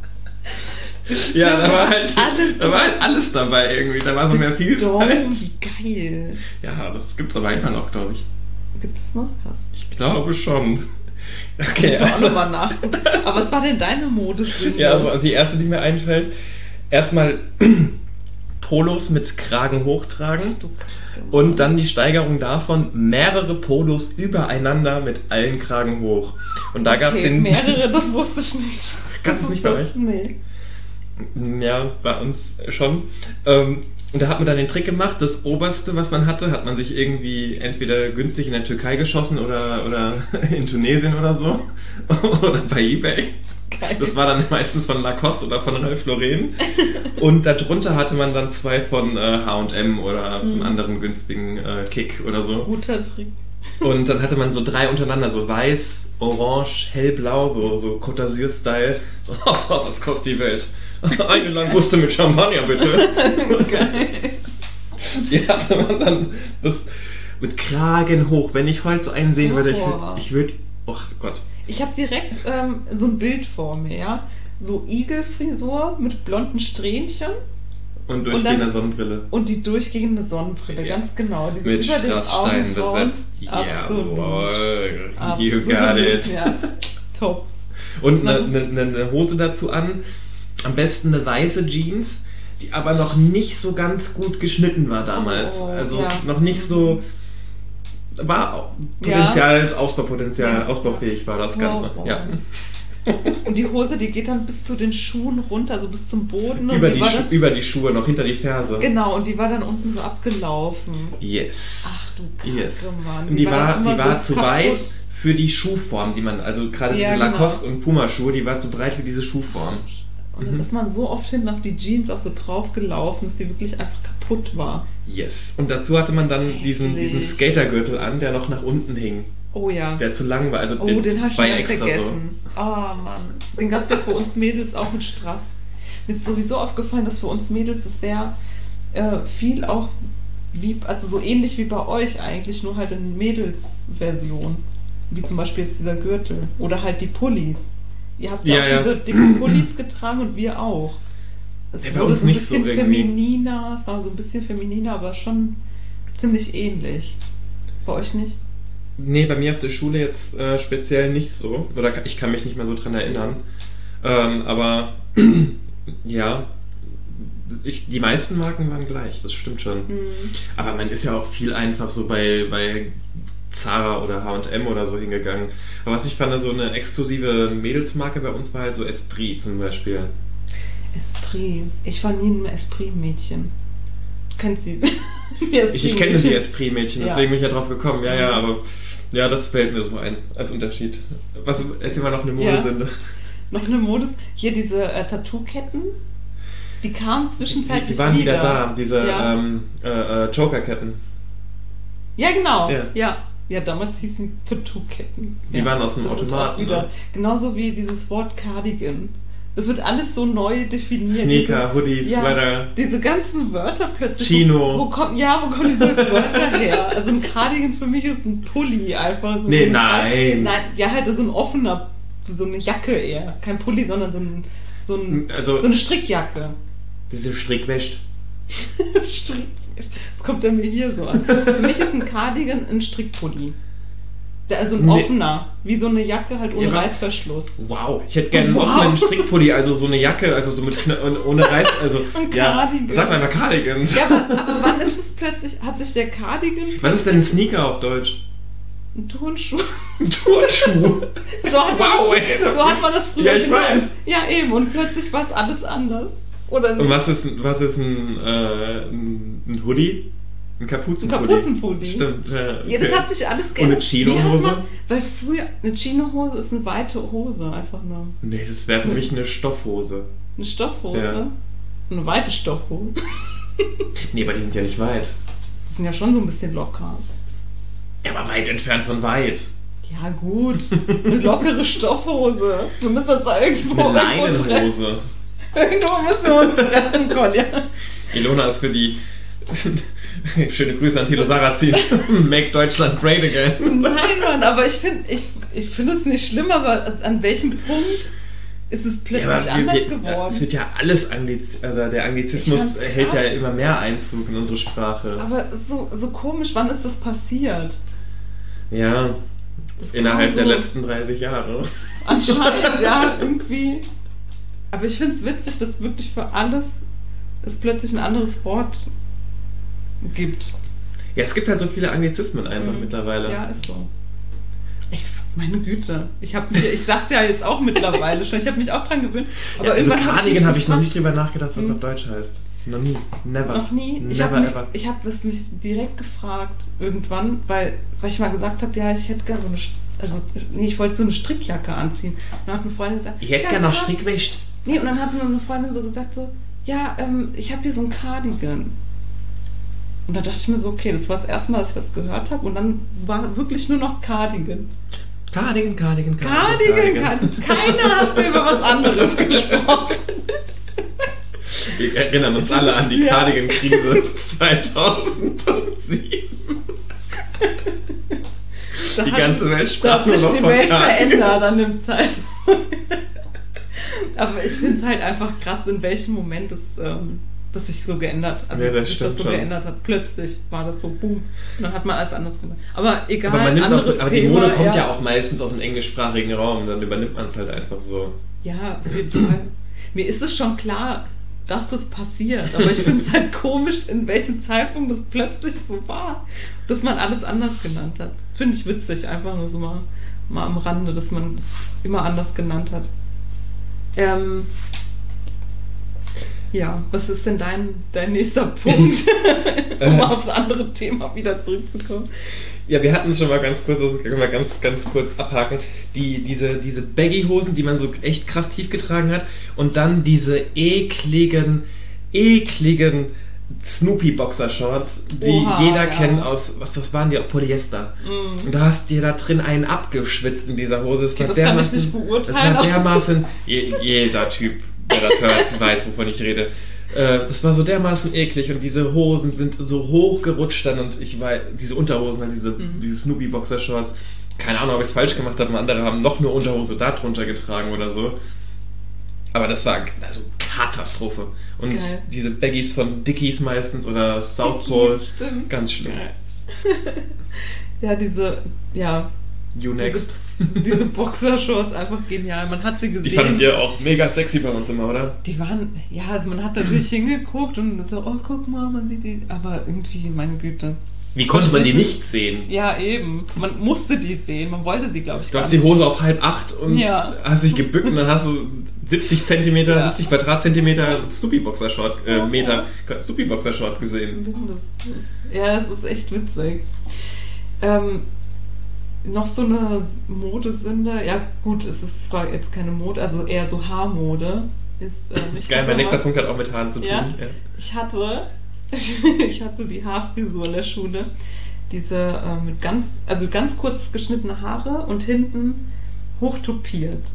[SPEAKER 1] Ja, da war halt
[SPEAKER 2] alles
[SPEAKER 1] alles dabei irgendwie. Da war so mehr Vielfalt.
[SPEAKER 2] Dome, wie geil.
[SPEAKER 1] Ja, das gibt's aber immer noch, glaube ich.
[SPEAKER 2] Gibt es noch? Krass.
[SPEAKER 1] Ich glaube schon. Okay,
[SPEAKER 2] Ich muss auch
[SPEAKER 1] also,
[SPEAKER 2] nochmal nachgucken. Aber was war denn deine Modesünde?
[SPEAKER 1] ja, also die erste, die mir einfällt, erstmal Polos mit Kragen hochtragen
[SPEAKER 2] Du Kacke, Mann.
[SPEAKER 1] und dann die Steigerung davon, mehrere Polos übereinander mit allen Kragen hoch. Und da gab es den...
[SPEAKER 2] mehrere, das wusste ich nicht.
[SPEAKER 1] Gab's das nicht bei euch?
[SPEAKER 2] Nee.
[SPEAKER 1] Ja, bei uns schon. Und da hat man dann den Trick gemacht, das Oberste, was man hatte, hat man sich irgendwie entweder günstig in der Türkei geschossen oder in Tunesien oder so. Oder bei eBay.
[SPEAKER 2] Geil.
[SPEAKER 1] Das war dann meistens von Lacoste oder von Ralph Lauren. Und darunter hatte man dann 2 von H&M oder von anderen günstigen Kick oder so.
[SPEAKER 2] Guter Trick.
[SPEAKER 1] Und dann hatte man so 3 untereinander, so weiß, orange, hellblau, so Côte d'Azur-Style. So, was kostet die Welt? Eine Languste mit Champagner, bitte.
[SPEAKER 2] Geil.
[SPEAKER 1] Die hatte man dann das mit Kragen hoch. Wenn ich heute so einen sehen würde, ich würde, oh Gott.
[SPEAKER 2] Ich habe direkt so ein Bild vor mir, ja. So Igelfrisur mit blonden Strähnchen.
[SPEAKER 1] Und durchgehende
[SPEAKER 2] dann-
[SPEAKER 1] Sonnenbrille.
[SPEAKER 2] Und die durchgehende Sonnenbrille,
[SPEAKER 1] Ja.
[SPEAKER 2] ganz genau. Die
[SPEAKER 1] Mit
[SPEAKER 2] über den
[SPEAKER 1] Strasssteinen
[SPEAKER 2] Augenbrauen.
[SPEAKER 1] besetzt.
[SPEAKER 2] Absolut.
[SPEAKER 1] Jawohl. You
[SPEAKER 2] Absolut.
[SPEAKER 1] got it.
[SPEAKER 2] Ja, top.
[SPEAKER 1] Und eine Hose dazu an. Am besten eine weiße Jeans, die aber noch nicht so ganz gut geschnitten war damals.
[SPEAKER 2] Oh,
[SPEAKER 1] also
[SPEAKER 2] ja.
[SPEAKER 1] noch nicht so. War Potenzial, Ausbaupotenzial, ausbaufähig war das Ganze.
[SPEAKER 2] Wow.
[SPEAKER 1] Ja.
[SPEAKER 2] Und die Hose, die geht dann bis zu den Schuhen runter, also bis zum Boden. Und
[SPEAKER 1] Über die Schuhe, noch hinter die Ferse.
[SPEAKER 2] Genau, und die war dann unten so abgelaufen.
[SPEAKER 1] Yes.
[SPEAKER 2] Ach du Kacke,
[SPEAKER 1] Yes.
[SPEAKER 2] Mann.
[SPEAKER 1] Und die war
[SPEAKER 2] dann immer
[SPEAKER 1] zu
[SPEAKER 2] kaputt.
[SPEAKER 1] weit für die Schuhform, die man, also gerade
[SPEAKER 2] Ja,
[SPEAKER 1] diese
[SPEAKER 2] genau.
[SPEAKER 1] Lacoste und Puma-Schuhe, die war zu breit für diese Schuhform.
[SPEAKER 2] Und dann ist man so oft hinten auf die Jeans auch so drauf gelaufen, dass die wirklich einfach kaputt war.
[SPEAKER 1] Yes. Und dazu hatte man dann diesen
[SPEAKER 2] Hässlich.
[SPEAKER 1] Skatergürtel an, der noch nach unten hing.
[SPEAKER 2] Oh ja.
[SPEAKER 1] Der zu lang war, also
[SPEAKER 2] Oh, den habe ich
[SPEAKER 1] 2
[SPEAKER 2] schon
[SPEAKER 1] extra
[SPEAKER 2] vergessen. Oh Mann. Den gab es ja für uns Mädels auch mit Strass. Mir ist sowieso aufgefallen, dass für uns Mädels es sehr viel auch, also so ähnlich wie bei euch eigentlich, nur halt in Mädels-Version. Wie zum Beispiel jetzt dieser Gürtel. Oder halt die Pullis. Ihr habt ja
[SPEAKER 1] Ja,
[SPEAKER 2] auch diese dicken Pullis getragen und wir auch. Es
[SPEAKER 1] Ja, bei
[SPEAKER 2] wurde
[SPEAKER 1] uns
[SPEAKER 2] so ein
[SPEAKER 1] nicht so
[SPEAKER 2] bisschen
[SPEAKER 1] irgendwie.
[SPEAKER 2] femininer, es war so ein bisschen femininer, aber schon ziemlich ähnlich. Bei euch nicht?
[SPEAKER 1] Nee, bei mir auf der Schule jetzt speziell nicht so. Oder ich kann mich nicht mehr so dran erinnern. Aber ja, die meisten Marken waren gleich, das stimmt schon. Aber man ist ja auch viel einfach so bei Zara oder H&M oder so hingegangen. Aber was ich fand, so eine exklusive Mädelsmarke bei uns war halt so Esprit zum Beispiel.
[SPEAKER 2] Esprit. Ich war nie ein Esprit-Mädchen. Du kennst sie.
[SPEAKER 1] Ich kenne die Esprit-Mädchen,
[SPEAKER 2] Ja.
[SPEAKER 1] deswegen bin ich ja drauf gekommen. Ja, aber ja, das fällt mir so ein als Unterschied. Was ist immer noch eine Modesünde?
[SPEAKER 2] Noch eine Mode. Hier diese Tattoo-Ketten. Die kamen zwischenzeitlich
[SPEAKER 1] Die waren wieder da, diese
[SPEAKER 2] Ja.
[SPEAKER 1] Joker-Ketten.
[SPEAKER 2] Ja, genau.
[SPEAKER 1] Ja.
[SPEAKER 2] Ja, damals hießen Tattoo-Ketten.
[SPEAKER 1] Die waren aus dem
[SPEAKER 2] das wird
[SPEAKER 1] Automaten,
[SPEAKER 2] auch Wieder.
[SPEAKER 1] ne?
[SPEAKER 2] Genauso wie dieses Wort Cardigan. Das wird alles so neu definiert.
[SPEAKER 1] Sneaker, Hoodies, Sweater.
[SPEAKER 2] Diese ganzen Wörter plötzlich.
[SPEAKER 1] Chino.
[SPEAKER 2] Wo kommen diese Wörter her? Also ein Cardigan für mich ist ein Pulli einfach. So
[SPEAKER 1] Nee,
[SPEAKER 2] ein-
[SPEAKER 1] nein.
[SPEAKER 2] Ja, halt so ein offener, so eine Jacke eher. Kein Pulli, sondern so eine Strickjacke.
[SPEAKER 1] Diese Strickwäsche.
[SPEAKER 2] Strick. Jetzt kommt er mir hier so an. Für mich ist ein Cardigan ein Strickpulli. Also ein offener, wie so eine Jacke halt ohne Reißverschluss.
[SPEAKER 1] Wow, ich hätte gerne einen offenen Strickpulli, also so eine Jacke, also so mit ohne Reiß, also
[SPEAKER 2] Cardigan.
[SPEAKER 1] Sag mal Cardigans.
[SPEAKER 2] Ja, aber wann ist es plötzlich, hat sich der Cardigan...
[SPEAKER 1] Was ist denn ein Sneaker auf Deutsch?
[SPEAKER 2] Ein Turnschuh.
[SPEAKER 1] Ein Turnschuh?
[SPEAKER 2] So hat man das früher
[SPEAKER 1] ich weiß.
[SPEAKER 2] Ja, eben, und plötzlich war es alles anders. Oder nicht?
[SPEAKER 1] Und was ist ein Hoodie? Ein Kapuzenpulli. Stimmt, ja. Okay.
[SPEAKER 2] Ja, das hat sich alles geändert.
[SPEAKER 1] Und eine Chinohose?
[SPEAKER 2] Weil früher, eine Chinohose ist eine weite Hose, einfach nur.
[SPEAKER 1] Nee, das wäre für mich eine Stoffhose.
[SPEAKER 2] Eine Stoffhose?
[SPEAKER 1] Ja.
[SPEAKER 2] Eine weite Stoffhose.
[SPEAKER 1] Nee, aber die sind ja nicht weit.
[SPEAKER 2] Die sind ja schon so ein bisschen locker.
[SPEAKER 1] Ja, aber weit entfernt von weit.
[SPEAKER 2] Ja, gut. Eine lockere Stoffhose. Wir müssen uns da irgendwo...
[SPEAKER 1] Eine Leinenhose.
[SPEAKER 2] Irgendwo müssen wir uns treffen, Kolja.
[SPEAKER 1] Ilona ist für die... Schöne Grüße an Thilo Sarrazin. Make Deutschland great again.
[SPEAKER 2] Nein, Mann, aber ich finde es nicht schlimm, aber an welchem Punkt ist es plötzlich anders geworden?
[SPEAKER 1] Es wird ja alles also der Anglizismus hält ja immer mehr Einzug in unsere Sprache.
[SPEAKER 2] Aber so komisch, wann ist das passiert?
[SPEAKER 1] Ja, innerhalb der letzten 30 Jahre.
[SPEAKER 2] Anscheinend, ja, irgendwie. Aber ich finde es witzig, dass wirklich für alles es plötzlich ein anderes Wort gibt.
[SPEAKER 1] Ja, es gibt halt so viele Anglizismen einfach mittlerweile.
[SPEAKER 2] Ja, ist so. Meine Güte. Ich sag's ja jetzt auch mittlerweile schon. Ich habe mich auch dran gewöhnt. Aber
[SPEAKER 1] ja, also Cardigan habe ich noch nicht drüber nachgedacht, was auf Deutsch heißt. Noch nie. Never.
[SPEAKER 2] Noch nie?
[SPEAKER 1] Never,
[SPEAKER 2] ich habe es mich direkt gefragt irgendwann, weil ich mal gesagt habe, ja, ich hätte gerne so eine ich wollte so eine Strickjacke anziehen. Und dann hat eine Freundin gesagt,
[SPEAKER 1] ich hätte gerne noch Strickwäscht.
[SPEAKER 2] Nee, und dann hat eine Freundin so gesagt, so, ja, ich habe hier so ein Cardigan. Und da dachte ich mir so, okay, das war das erste Mal, dass ich das gehört habe. Und dann war wirklich nur noch Cardigan.
[SPEAKER 1] Cardigan.
[SPEAKER 2] Keiner hat mir über was anderes gesprochen.
[SPEAKER 1] Wir erinnern uns alle an die Cardigan-Krise 2007. Die ganze Welt sprach nur noch von Cardigan. Da hat sich die Welt verändert an dem Zeitpunkt. Aber ich finde es halt einfach krass, in welchem Moment das sich so geändert hat. Also, das
[SPEAKER 2] sich das so
[SPEAKER 1] schon
[SPEAKER 2] geändert hat. Plötzlich war das so, boom. Und dann hat man alles anders gemacht. Aber egal.
[SPEAKER 1] Aber man nimmt auch so, aber die Mode kommt ja auch meistens aus dem englischsprachigen Raum. Dann übernimmt man es halt einfach so.
[SPEAKER 2] Ja, auf jeden Fall. Mir ist es schon klar, dass das passiert. Aber ich finde es halt komisch, in welchem Zeitpunkt das plötzlich so war. Dass man alles anders genannt hat. Finde ich witzig. Einfach nur so mal am Rande, dass man es immer anders genannt hat. Ja, was ist denn dein nächster Punkt, um aufs andere Thema wieder zurückzukommen?
[SPEAKER 1] Ja, wir hatten es schon mal ganz kurz, also können wir ganz kurz abhaken. Diese Baggy-Hosen, die man so echt krass tief getragen hat, und dann diese ekligen Snoopy-Boxershorts, die jeder kennt aus, was waren die, Polyester. Mm. Und da hast du dir da drin einen abgeschwitzt in dieser Hose. Das
[SPEAKER 2] kann ich nicht beurteilen.
[SPEAKER 1] Das war dermaßen, jeder Typ, der das hört, weiß, wovon ich rede. Das war so dermaßen eklig, und diese Hosen sind so hoch gerutscht dann, und diese Unterhosen, halt diese Snoopy-Boxershorts, keine Ahnung, ob ich es falsch gemacht habe, andere haben noch eine Unterhose da drunter getragen oder so. Aber das war also Katastrophe. Und geil. Diese Baggies von Dickies meistens oder South Pole, ganz schlimm.
[SPEAKER 2] Ja,
[SPEAKER 1] You Next.
[SPEAKER 2] Diese Boxershorts, einfach genial. Man hat sie gesehen.
[SPEAKER 1] Die fandet ihr auch mega sexy bei uns immer, oder?
[SPEAKER 2] Die waren, also man hat natürlich hingeguckt und so, oh, guck mal, man sieht die, aber irgendwie, meine Güte.
[SPEAKER 1] Wie konnte man die nicht sehen?
[SPEAKER 2] Ja, eben. Man musste die sehen. Man wollte sie, glaube ich,
[SPEAKER 1] Du hast die Hose auf 7:30 und hast dich gebückt, und dann hast du 70 Zentimeter, 70 Quadratzentimeter Snoopy-Boxershort Snoopy-Boxershort gesehen.
[SPEAKER 2] Ja, es ist echt witzig. Noch so eine Modesünde. Ja, gut, es ist zwar jetzt keine Mode, also eher so Haarmode.
[SPEAKER 1] Geil, mein nächster Punkt hat auch mit Haaren zu tun.
[SPEAKER 2] Ja? Ja. Ich hatte die Haarfrisur in der Schule. Diese mit ganz kurz geschnittene Haare und hinten hochtopiert.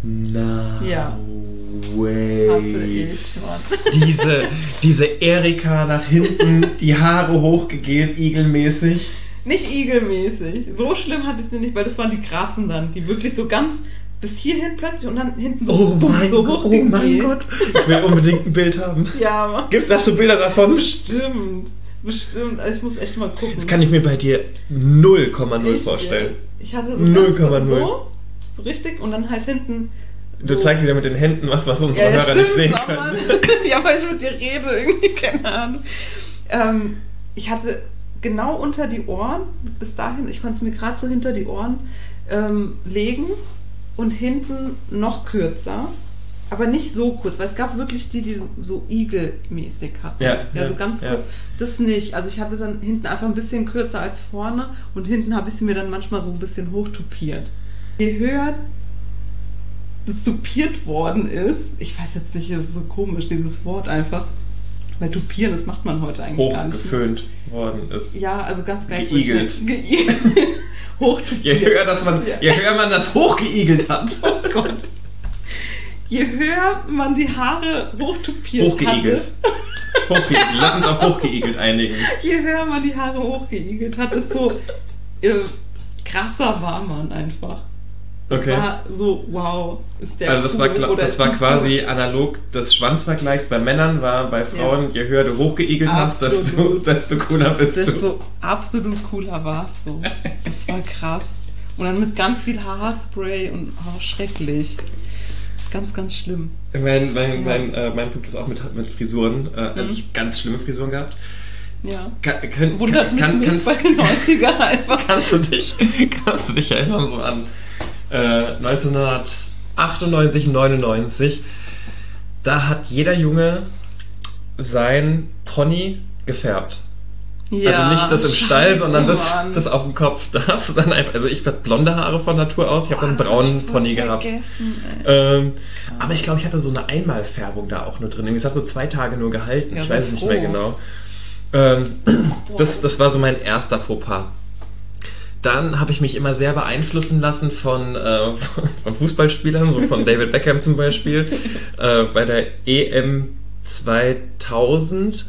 [SPEAKER 1] Way.
[SPEAKER 2] Hatte ich, Mann.
[SPEAKER 1] Diese Erika nach hinten, die Haare hochgegelt, igelmäßig.
[SPEAKER 2] Nicht igelmäßig. So schlimm hatte ich sie nicht, weil das waren die krassen dann, die wirklich so ganz bis hierhin plötzlich und dann hinten so,
[SPEAKER 1] oh mein Gott. Ich will unbedingt ein Bild haben.
[SPEAKER 2] Ja, Mann.
[SPEAKER 1] Hast du Bilder davon?
[SPEAKER 2] Bestimmt. Also ich muss echt mal gucken.
[SPEAKER 1] Das kann ich mir bei dir 0,0 vorstellen.
[SPEAKER 2] Ich hatte so
[SPEAKER 1] 0,0.
[SPEAKER 2] So richtig und dann halt hinten.
[SPEAKER 1] Du zeigst dir mit den Händen was unsere
[SPEAKER 2] ja,
[SPEAKER 1] Hörer nicht sehen können.
[SPEAKER 2] Ja, weil ich mit dir rede, irgendwie, keine Ahnung. Ich hatte genau unter die Ohren, bis dahin, ich konnte es mir gerade so hinter die Ohren legen und hinten noch kürzer, aber nicht so kurz, weil es gab wirklich die so igelmäßig hatten. Ja, so ganz kurz. Das nicht. Also ich hatte dann hinten einfach ein bisschen kürzer als vorne und hinten habe ich sie mir dann manchmal so ein bisschen hochtupiert. Je höher tupiert worden ist, ich weiß jetzt nicht, es ist so komisch, dieses Wort einfach, weil tupieren, das macht man heute eigentlich gar nicht.
[SPEAKER 1] Hochgeföhnt worden ist.
[SPEAKER 2] Ja, also ganz merkwürdig.
[SPEAKER 1] Geigelt.
[SPEAKER 2] Hochtupiert.
[SPEAKER 1] Je höher man das hochgeigelt hat.
[SPEAKER 2] Oh Gott. Je höher man die Haare hochtupiert hatte.
[SPEAKER 1] Hochgeigelt. Lass uns auf hochgeigelt einigen.
[SPEAKER 2] Je höher man die Haare hochgeigelt hat, desto krasser war man einfach. Das war so, wow, ist der
[SPEAKER 1] also das war quasi analog des Schwanzvergleichs. Bei Männern war bei Frauen, je höher du hochgeigelt hast, desto cooler bist du.
[SPEAKER 2] Desto absolut cooler warst du. Das war krass. Und dann mit ganz viel Haarspray und schrecklich. Ganz, ganz schlimm.
[SPEAKER 1] Mein Punkt ist auch mit Frisuren. Also ich habe ganz schlimme Frisuren gehabt.
[SPEAKER 2] Ja. Wundert mich nicht bei den 90er einfach.
[SPEAKER 1] Kannst du dich erinnern so an 1998, 99, da hat jeder Junge sein Pony gefärbt. Ja, also nicht das im Stall, sondern das auf dem Kopf. Da hast du dann einfach, also ich hatte blonde Haare von Natur aus, ich habe einen braunen Pony gehabt. Aber ich glaube, ich hatte so eine Einmalfärbung da auch nur drin. Es hat so 2 Tage nur gehalten, ich weiß es nicht mehr genau. Das war so mein erster Fauxpas. Dann habe ich mich immer sehr beeinflussen lassen von Fußballspielern, so von David Beckham zum Beispiel. Bei der EM 2000,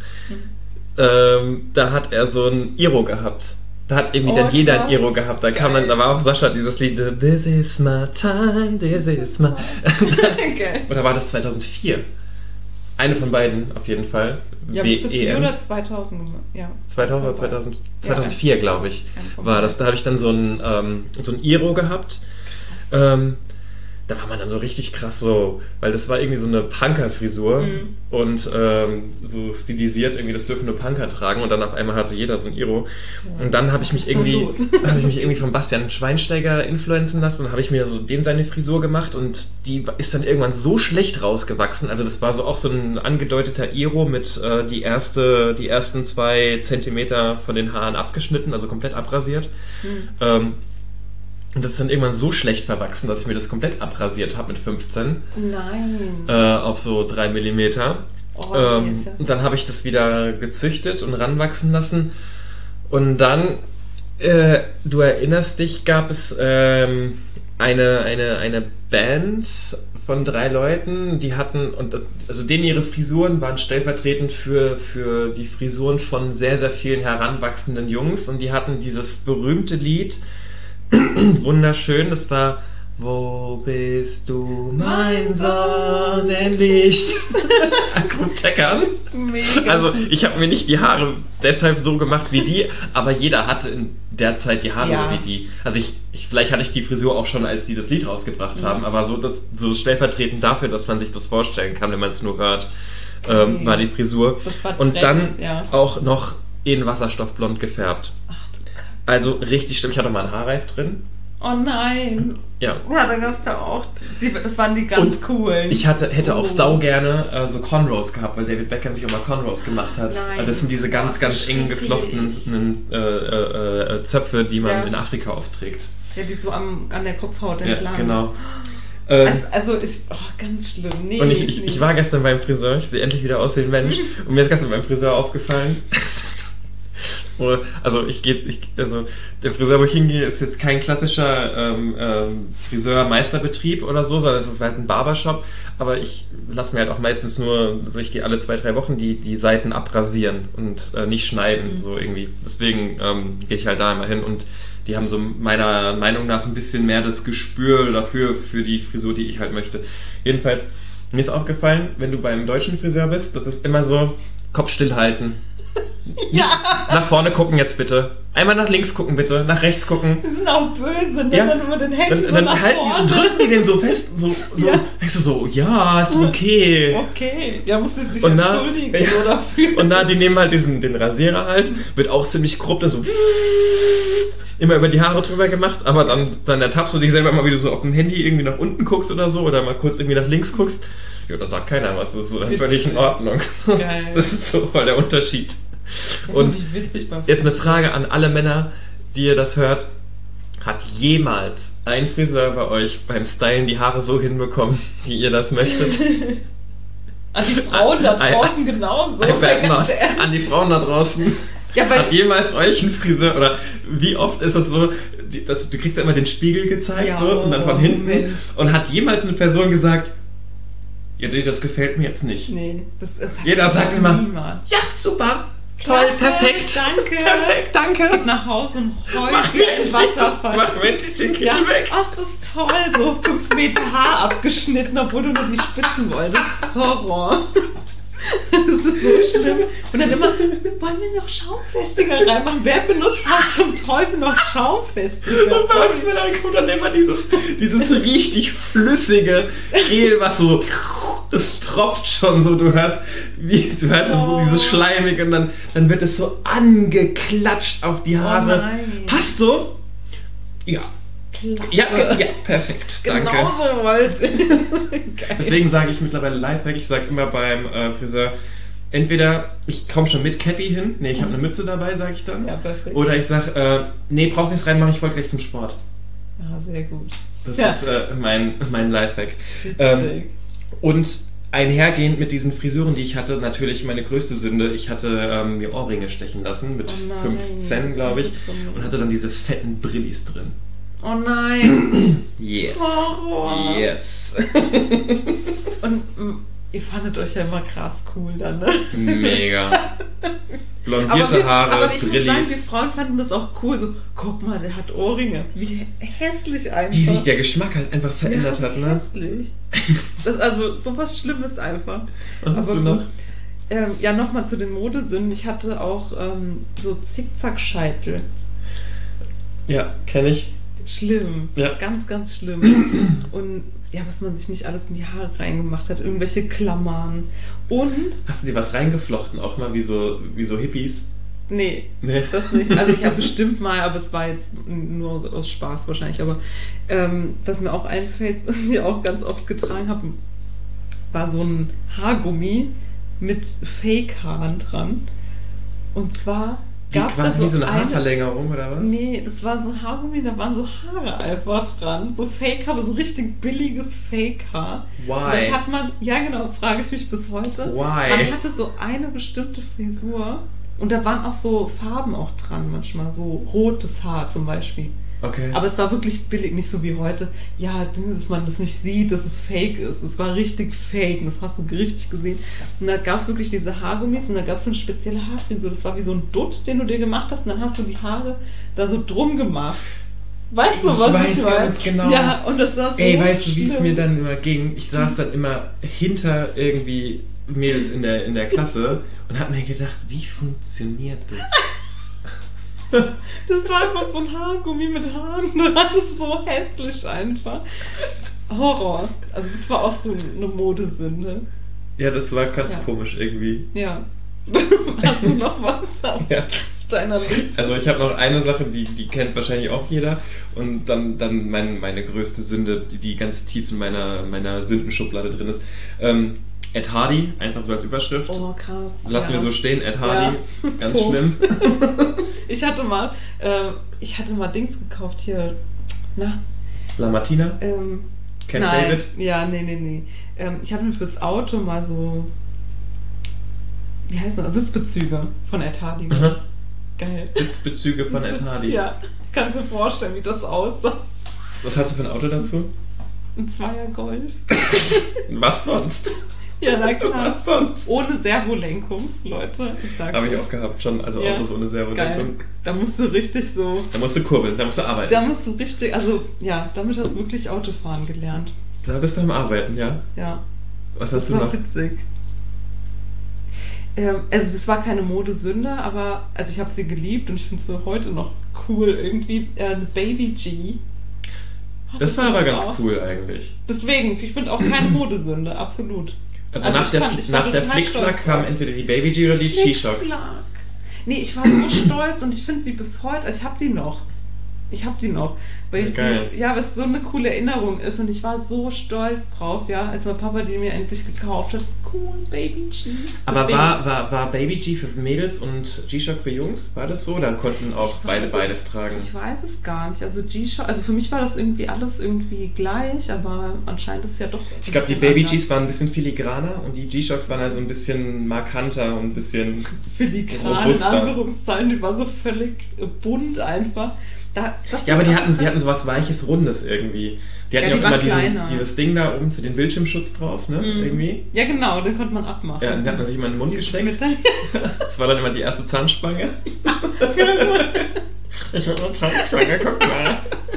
[SPEAKER 1] da hat er so ein Iro gehabt. Da hat irgendwie dann jeder ein Iro gehabt. Da kam da war auch Sascha dieses Lied This is my time, this is my... Oder war das 2004? Eine von beiden auf jeden Fall.
[SPEAKER 2] Ja, bist du 4 oder 2000? Ja.
[SPEAKER 1] 2000 oder 2004, glaube ich, war das. Da habe ich dann so ein Iro gehabt. Da war man dann so richtig krass so, weil das war irgendwie so eine Punker-Frisur und so stilisiert, irgendwie das dürfen nur Punker tragen und dann auf einmal hatte jeder so ein Iro. Ja. Und dann habe ich mich irgendwie von Bastian Schweinsteiger influenzen lassen und habe ich mir so seine Frisur gemacht und die ist dann irgendwann so schlecht rausgewachsen. Also das war so auch so ein angedeuteter Iro mit die ersten 2 Zentimeter von den Haaren abgeschnitten, also komplett abrasiert. Und das ist dann irgendwann so schlecht verwachsen, dass ich mir das komplett abrasiert habe mit 15.
[SPEAKER 2] Nein.
[SPEAKER 1] Auf so 3 Millimeter. Und dann habe ich das wieder gezüchtet und ranwachsen lassen. Und dann, du erinnerst dich, gab es eine Band von 3 Leuten, die hatten, also denen ihre Frisuren waren stellvertretend für die Frisuren von sehr, sehr vielen heranwachsenden Jungs. Und die hatten dieses berühmte Lied, wunderschön, das war Wo bist du, mein Sonnenlicht? Grub Teckern. Mega. Also ich habe mir nicht die Haare deshalb so gemacht wie die, aber jeder hatte in der Zeit die Haare so wie die. Also vielleicht hatte ich die Frisur auch schon, als die das Lied rausgebracht haben, aber so stellvertretend dafür, dass man sich das vorstellen kann, wenn man es nur hört, war die Frisur. Das war und dann auch noch in Wasserstoffblond gefärbt. Also richtig schlimm. Ich hatte mal einen Haarreif drin.
[SPEAKER 2] Oh nein.
[SPEAKER 1] Ja.
[SPEAKER 2] Ja, dann hast du auch. Das waren die ganz coolen.
[SPEAKER 1] Ich hätte auch sau gerne so Cornrows gehabt, weil David Beckham sich auch mal Cornrows gemacht hat.
[SPEAKER 2] Nein.
[SPEAKER 1] Das sind diese ganz, ganz eng geflochtenen Zöpfe, die man in Afrika aufträgt.
[SPEAKER 2] Ja, die so an der Kopfhaut entlang.
[SPEAKER 1] Ja, genau.
[SPEAKER 2] Also ist ganz schlimm. Nee,
[SPEAKER 1] und ich war gestern beim Friseur. Ich sehe endlich wieder aus wie ein Mensch. Und mir ist gestern beim Friseur aufgefallen. Also der Friseur, wo ich hingehe, ist jetzt kein klassischer Friseur-Meisterbetrieb oder so, sondern es ist halt ein Barbershop, aber ich lasse mir halt auch meistens nur, so ich gehe alle 2-3 Wochen die Seiten abrasieren und nicht schneiden, so irgendwie. Deswegen gehe ich halt da immer hin und die haben so meiner Meinung nach ein bisschen mehr das Gespür dafür, für die Frisur, die ich halt möchte. Jedenfalls, mir ist aufgefallen, wenn du beim deutschen Friseur bist, das ist immer so, Kopf stillhalten.
[SPEAKER 2] Ja.
[SPEAKER 1] Nach vorne gucken jetzt bitte. Einmal nach links gucken bitte, nach rechts gucken.
[SPEAKER 2] Die sind auch böse, ne?
[SPEAKER 1] Ja.
[SPEAKER 2] Dann über den Händen so
[SPEAKER 1] Dann
[SPEAKER 2] nach
[SPEAKER 1] halten
[SPEAKER 2] vorne.
[SPEAKER 1] die so, drücken die den so fest, so,
[SPEAKER 2] Ja.
[SPEAKER 1] denkst du so, ja, ist okay.
[SPEAKER 2] Okay, ja, musst du sich
[SPEAKER 1] Und na-
[SPEAKER 2] entschuldigen
[SPEAKER 1] ja.
[SPEAKER 2] so dafür.
[SPEAKER 1] Und die nehmen halt den Rasierer halt, wird auch ziemlich grob, dann so immer über die Haare drüber gemacht, aber dann ertappst du dich selber mal, wie du so auf dem Handy irgendwie nach unten guckst oder so, oder mal kurz irgendwie nach links guckst. Ja, das sagt keiner was, das ist so völlig in Ordnung.
[SPEAKER 2] Geil.
[SPEAKER 1] Das ist so voll der Unterschied.
[SPEAKER 2] Das
[SPEAKER 1] Und
[SPEAKER 2] ist nicht witzig bei
[SPEAKER 1] jetzt eine Frage an alle Männer, die ihr das hört. Hat jemals ein Friseur bei euch beim Stylen die Haare so hinbekommen, wie ihr das möchtet?
[SPEAKER 2] An die Frauen da draußen genauso.
[SPEAKER 1] I bet not. An die Frauen da draußen.
[SPEAKER 2] Ja, weil
[SPEAKER 1] Hat jemals euch ein Friseur, oder wie oft ist es so, du kriegst ja immer den Spiegel gezeigt,
[SPEAKER 2] Ja,
[SPEAKER 1] so, und dann von hinten,
[SPEAKER 2] Moment.
[SPEAKER 1] und hat jemals eine Person gesagt, ja, nee, das gefällt mir jetzt nicht.
[SPEAKER 2] nee, das
[SPEAKER 1] Jeder sagt immer,
[SPEAKER 2] niemand.
[SPEAKER 1] ja, super, toll,
[SPEAKER 2] Klasse,
[SPEAKER 1] perfekt,
[SPEAKER 2] danke.
[SPEAKER 1] perfekt, danke.
[SPEAKER 2] Geht nach Hause und heult
[SPEAKER 1] Mach
[SPEAKER 2] wie ein
[SPEAKER 1] endlich
[SPEAKER 2] Wasserfall.
[SPEAKER 1] den Kittel
[SPEAKER 2] Ja,
[SPEAKER 1] weg.
[SPEAKER 2] ach, das ist toll, so 5 Meter Haar abgeschnitten, obwohl du nur die Spitzen wolltest. Horror. Das ist so schlimm. Und dann immer, wollen wir noch Schaumfestiger reinmachen? Wer benutzt das zum Teufel noch Schaumfestiger?
[SPEAKER 1] Und bei uns dann kommt dann immer dieses richtig flüssige Gel, was so, es tropft schon so, du hörst es so, dieses Schleimige, und dann wird es so angeklatscht auf die Haare.
[SPEAKER 2] nein.
[SPEAKER 1] Passt so? Ja. Ja, perfekt. Danke.
[SPEAKER 2] Genauso wollte ich.
[SPEAKER 1] Deswegen sage ich mittlerweile Lifehack, ich sage immer beim Friseur, entweder ich komme schon mit Cappy hin, nee, ich habe eine Mütze dabei, sage ich dann.
[SPEAKER 2] Ja, perfekt.
[SPEAKER 1] Oder ich sage, nee, brauchst nichts reinmachen, ich wollte gleich zum Sport.
[SPEAKER 2] Ja, sehr gut.
[SPEAKER 1] Das
[SPEAKER 2] Ja.
[SPEAKER 1] ist mein Lifehack.
[SPEAKER 2] Witzig.
[SPEAKER 1] Und einhergehend mit diesen Frisuren, die ich hatte, natürlich meine größte Sünde, ich hatte mir Ohrringe stechen lassen mit
[SPEAKER 2] Oh nein.
[SPEAKER 1] 15, glaube ich,
[SPEAKER 2] Das ist so-
[SPEAKER 1] und hatte dann diese fetten Brillis drin.
[SPEAKER 2] Oh nein.
[SPEAKER 1] Yes.
[SPEAKER 2] Horror.
[SPEAKER 1] Yes.
[SPEAKER 2] Und ihr fandet euch ja immer krass cool dann, ne?
[SPEAKER 1] Mega. Blondierte Haare,
[SPEAKER 2] aber ich muss sagen, die
[SPEAKER 1] Brillis.
[SPEAKER 2] Frauen fanden das auch cool. So, guck mal, der hat Ohrringe. Wie hässlich einfach.
[SPEAKER 1] Wie sich der Geschmack halt einfach verändert hat, ne?
[SPEAKER 2] Hässlich. Das ist also sowas Schlimmes einfach.
[SPEAKER 1] Was hast
[SPEAKER 2] Aber
[SPEAKER 1] du noch?
[SPEAKER 2] gut. Ja, nochmal zu den Modesünden. Ich hatte auch so Zickzackscheitel.
[SPEAKER 1] Ja, kenne ich.
[SPEAKER 2] Schlimm.
[SPEAKER 1] Ja.
[SPEAKER 2] Ganz, ganz schlimm. Und ja, was man sich nicht alles in die Haare reingemacht hat. Irgendwelche Klammern. Und,
[SPEAKER 1] Hast du dir was reingeflochten, auch mal wie so Hippies?
[SPEAKER 2] nee,
[SPEAKER 1] Nee.
[SPEAKER 2] das nicht. Also ich habe bestimmt mal, aber es war jetzt nur so aus Spaß wahrscheinlich. Aber was mir auch einfällt, was ich auch ganz oft getragen habe, war so ein Haargummi mit Fake-Haaren dran. Und zwar gab es
[SPEAKER 1] Quasi wie so eine Haarverlängerung, oder was?
[SPEAKER 2] Nee, das war so Haargummi, da waren so Haare einfach dran. So Fake-Haar, aber so richtig billiges Fake-Haar.
[SPEAKER 1] Why?
[SPEAKER 2] Und das hat man, ja genau, frage ich mich bis heute.
[SPEAKER 1] Why?
[SPEAKER 2] Man hatte so eine bestimmte Frisur und da waren auch so Farben auch dran manchmal, so rotes Haar zum Beispiel.
[SPEAKER 1] Okay.
[SPEAKER 2] Aber es war wirklich billig, nicht so wie heute. Ja, dass man das nicht sieht, dass es fake ist. Es war richtig fake und das hast du richtig gesehen. Und da gab es wirklich diese Haargummis und da gab es so eine spezielle Haarfrisur. Das war wie so ein Dutt, den du dir gemacht hast und dann hast du die Haare da so drum gemacht. Weißt du, was
[SPEAKER 1] Ich weiß
[SPEAKER 2] meine?
[SPEAKER 1] ganz genau.
[SPEAKER 2] Ja, und das war so
[SPEAKER 1] Ey, weißt du, wie es
[SPEAKER 2] schlimm.
[SPEAKER 1] mir dann immer ging? Ich saß dann immer hinter irgendwie Mädels in der Klasse und hab mir gedacht, wie funktioniert das?
[SPEAKER 2] Das war einfach so ein Haargummi mit Haaren dran. Das ist so hässlich einfach. Horror. Also das war auch so eine Modesünde.
[SPEAKER 1] Ja, das war ganz
[SPEAKER 2] Ja.
[SPEAKER 1] komisch irgendwie.
[SPEAKER 2] Ja. Hast du noch was auf
[SPEAKER 1] Ja.
[SPEAKER 2] deiner Liste?
[SPEAKER 1] Also ich habe noch eine Sache, die kennt wahrscheinlich auch jeder. Und dann meine größte Sünde, die ganz tief in meiner Sündenschublade drin ist. Ed Hardy, einfach so als Überschrift.
[SPEAKER 2] Oh, krass.
[SPEAKER 1] Lassen wir so stehen, Ed Hardy,
[SPEAKER 2] Ja.
[SPEAKER 1] ganz
[SPEAKER 2] Punkt.
[SPEAKER 1] schlimm.
[SPEAKER 2] Ich hatte mal Dings gekauft hier. Na,
[SPEAKER 1] Lamartina, Camp
[SPEAKER 2] nein.
[SPEAKER 1] David.
[SPEAKER 2] Ja, nee. Ich habe mir fürs Auto mal so, wie heißt das? Sitzbezüge von Ed Hardy.
[SPEAKER 1] Aha.
[SPEAKER 2] Geil.
[SPEAKER 1] Sitzbezüge von Ed Hardy.
[SPEAKER 2] Ja, kannst du dir vorstellen, wie das aussah.
[SPEAKER 1] Was hast du für ein Auto dazu?
[SPEAKER 2] Ein Zweier Golf.
[SPEAKER 1] Was sonst?
[SPEAKER 2] Ja, na klar.
[SPEAKER 1] Was sonst?
[SPEAKER 2] Ohne Servolenkung, Leute. Ich sag
[SPEAKER 1] Habe ich
[SPEAKER 2] euch.
[SPEAKER 1] auch gehabt schon, also
[SPEAKER 2] Ja.
[SPEAKER 1] Autos ohne
[SPEAKER 2] Geil.
[SPEAKER 1] Servolenkung.
[SPEAKER 2] Da musst du richtig so.
[SPEAKER 1] Da musst du kurbeln, da musst du arbeiten.
[SPEAKER 2] Da musst du richtig, also ja, damit hast du wirklich Autofahren gelernt.
[SPEAKER 1] Da bist du am Arbeiten, ja.
[SPEAKER 2] Ja.
[SPEAKER 1] Was
[SPEAKER 2] Das
[SPEAKER 1] hast du
[SPEAKER 2] war
[SPEAKER 1] noch?
[SPEAKER 2] witzig. Also das war keine Modesünde, aber also ich habe sie geliebt und ich finde sie heute noch cool irgendwie. Baby G.
[SPEAKER 1] Das war aber ganz cool eigentlich.
[SPEAKER 2] Deswegen, ich finde auch keine Modesünde, absolut.
[SPEAKER 1] Also nach der Flickflack kam entweder die Baby G oder die G-Shock.
[SPEAKER 2] Nee, ich war so stolz und ich finde sie bis heute, also ich habe die noch. Weil weil es so eine coole Erinnerung ist und ich war so stolz drauf, ja, als mein Papa die mir endlich gekauft hat. Cool, Baby G.
[SPEAKER 1] Aber war Baby G für Mädels und G-Shock für Jungs? War das so? Oder konnten auch beides tragen?
[SPEAKER 2] Ich weiß es gar nicht. Also G-Shock, also für mich war das irgendwie alles irgendwie gleich, aber anscheinend ist es ja doch.
[SPEAKER 1] Ich glaube, die Baby Gs waren ein bisschen filigraner und die G-Shocks waren also ein bisschen markanter und ein bisschen
[SPEAKER 2] filigran, robuster. In Anführungszeichen, die war so völlig bunt einfach.
[SPEAKER 1] Aber die hatten sowas Weiches, Rundes irgendwie. Die hatten ja auch immer dieses Ding da oben für den Bildschirmschutz drauf, ne? Irgendwie.
[SPEAKER 2] Ja, genau, den konnte man abmachen.
[SPEAKER 1] Ja, den hat man sich immer in den Mund gesteckt. Das war dann immer die erste Zahnspange. Ich habe eine Zahnspange, guck mal.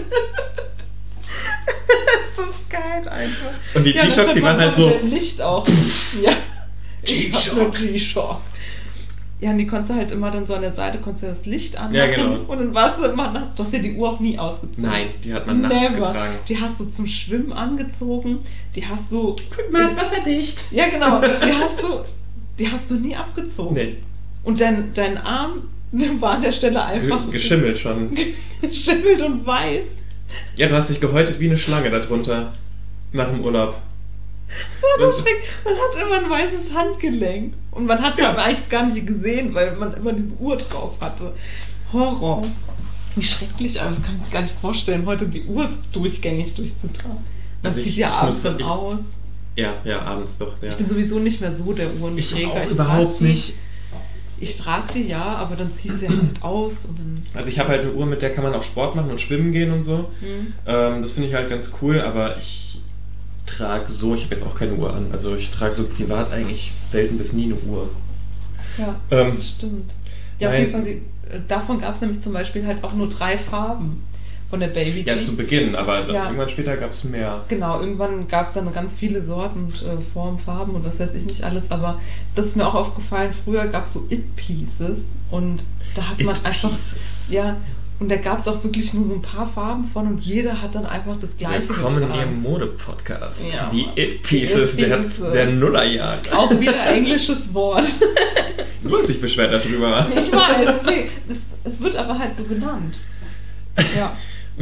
[SPEAKER 2] Das ist geil einfach.
[SPEAKER 1] Und die G-Shocks, die waren halt so...
[SPEAKER 2] Licht auch. Ja. G-Shock. Ja, und die konntest du halt immer dann so an der Seite, konntest du das Licht anmachen. Ja, genau. Und dann warst du immer, du hast ja die Uhr auch nie ausgezogen.
[SPEAKER 1] Nein, die hat man nachts getragen.
[SPEAKER 2] Die hast du zum Schwimmen angezogen, die hast du...
[SPEAKER 1] Guck mal, ist wasserdicht.
[SPEAKER 2] Ja, genau. Die hast du nie abgezogen. Nee. Und dein Arm war an der Stelle einfach...
[SPEAKER 1] Geschimmelt schon.
[SPEAKER 2] Geschimmelt und weiß.
[SPEAKER 1] Ja, du hast dich gehäutet wie eine Schlange darunter. Nach dem Urlaub.
[SPEAKER 2] Man hat immer ein weißes Handgelenk. Und man hat es aber eigentlich gar nicht gesehen, weil man immer diese Uhr drauf hatte. Horror. Wie schrecklich, aber das kann man sich gar nicht vorstellen, heute die Uhr durchgängig durchzutragen. Das sieht ja abends dann aus.
[SPEAKER 1] Ja, abends doch. Ja.
[SPEAKER 2] Ich bin sowieso nicht mehr so der Uhrenträger.
[SPEAKER 1] Ich überhaupt nicht.
[SPEAKER 2] Ich trage die ja, aber dann ziehst du sie halt aus. Und dann
[SPEAKER 1] also ich habe halt eine Uhr, mit der kann man auch Sport machen und schwimmen gehen und so. Das finde ich halt ganz cool, aber ich habe jetzt auch keine Uhr an. Also ich trage so privat eigentlich selten bis nie eine Uhr.
[SPEAKER 2] Ja, stimmt. Ja, auf jeden Fall, davon gab es nämlich zum Beispiel halt auch nur 3 Farben von der Baby G.
[SPEAKER 1] Ja, zu Beginn, aber irgendwann später gab es mehr.
[SPEAKER 2] Genau, irgendwann gab es dann ganz viele Sorten und Formen, Farben und das weiß ich nicht alles, aber das ist mir auch aufgefallen, früher gab es so It-Pieces und da hat man einfach... Ja, und da gab es auch wirklich nur so ein paar Farben von und jeder hat dann einfach das Gleiche getragen.
[SPEAKER 1] Willkommen in Ihrem Mode-Podcast. Ja, die It-Pieces der Nullerjahre.
[SPEAKER 2] Auch wieder englisches Wort.
[SPEAKER 1] Du hast dich beschwert darüber.
[SPEAKER 2] Ich weiß, es wird aber halt so genannt. Ja.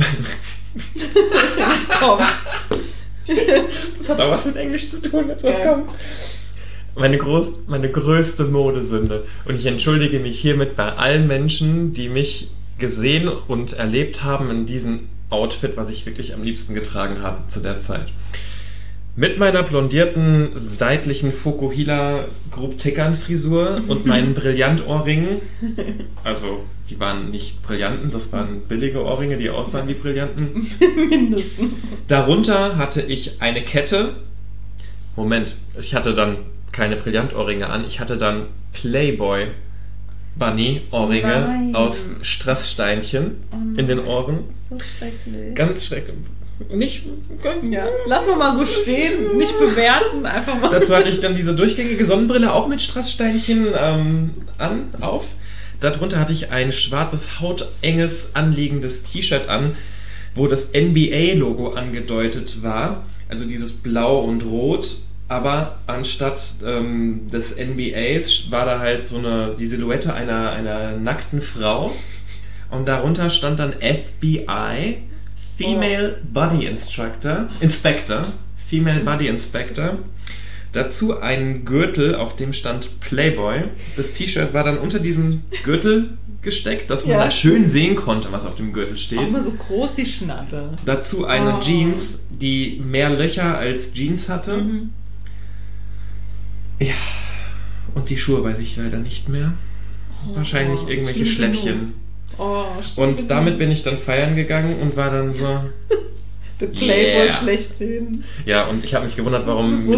[SPEAKER 2] Jetzt kommt.
[SPEAKER 1] Das hat auch was mit Englisch zu tun, jetzt was kommt. Meine größte Modesünde. Und ich entschuldige mich hiermit bei allen Menschen, die mich gesehen und erlebt haben in diesem Outfit, was ich wirklich am liebsten getragen habe zu der Zeit. Mit meiner blondierten, seitlichen Fukuhila Grub-Tickern-Frisur und meinen Brillantohrringen. Also, die waren nicht Brillanten, das waren billige Ohrringe, die aussahen wie Brillanten.
[SPEAKER 2] Mindestens.
[SPEAKER 1] Darunter hatte ich eine Kette. Moment, ich hatte dann keine Brillantohrringe an, ich hatte dann Playboy Bunny-Ohrringe aus Strasssteinchen in den Ohren.
[SPEAKER 2] So schrecklich.
[SPEAKER 1] Ganz schrecklich.
[SPEAKER 2] Lass mal so stehen, nicht bewerten, einfach mal.
[SPEAKER 1] Dazu hatte ich dann diese durchgängige Sonnenbrille auch mit Strasssteinchen auf. Darunter hatte ich ein schwarzes, hautenges, anliegendes T-Shirt an, wo das NBA-Logo angedeutet war. Also dieses Blau und Rot. Aber anstatt des NBAs war da halt die Silhouette einer nackten Frau. Und darunter stand dann FBI, Female Body Inspector. Female Body Inspector. Dazu ein Gürtel, auf dem stand Playboy. Das T-Shirt war dann unter diesem Gürtel gesteckt, dass man da schön sehen konnte, was auf dem Gürtel steht.
[SPEAKER 2] Auch mal so groß die Schnappe.
[SPEAKER 1] Dazu eine Jeans, die mehr Löcher als Jeans hatte. Ja, und die Schuhe weiß ich leider nicht mehr. Wahrscheinlich irgendwelche Schläppchen. Und damit bin ich dann feiern gegangen und war dann so...
[SPEAKER 2] Der Playboy schlechthin.
[SPEAKER 1] Ja, und ich habe mich gewundert, warum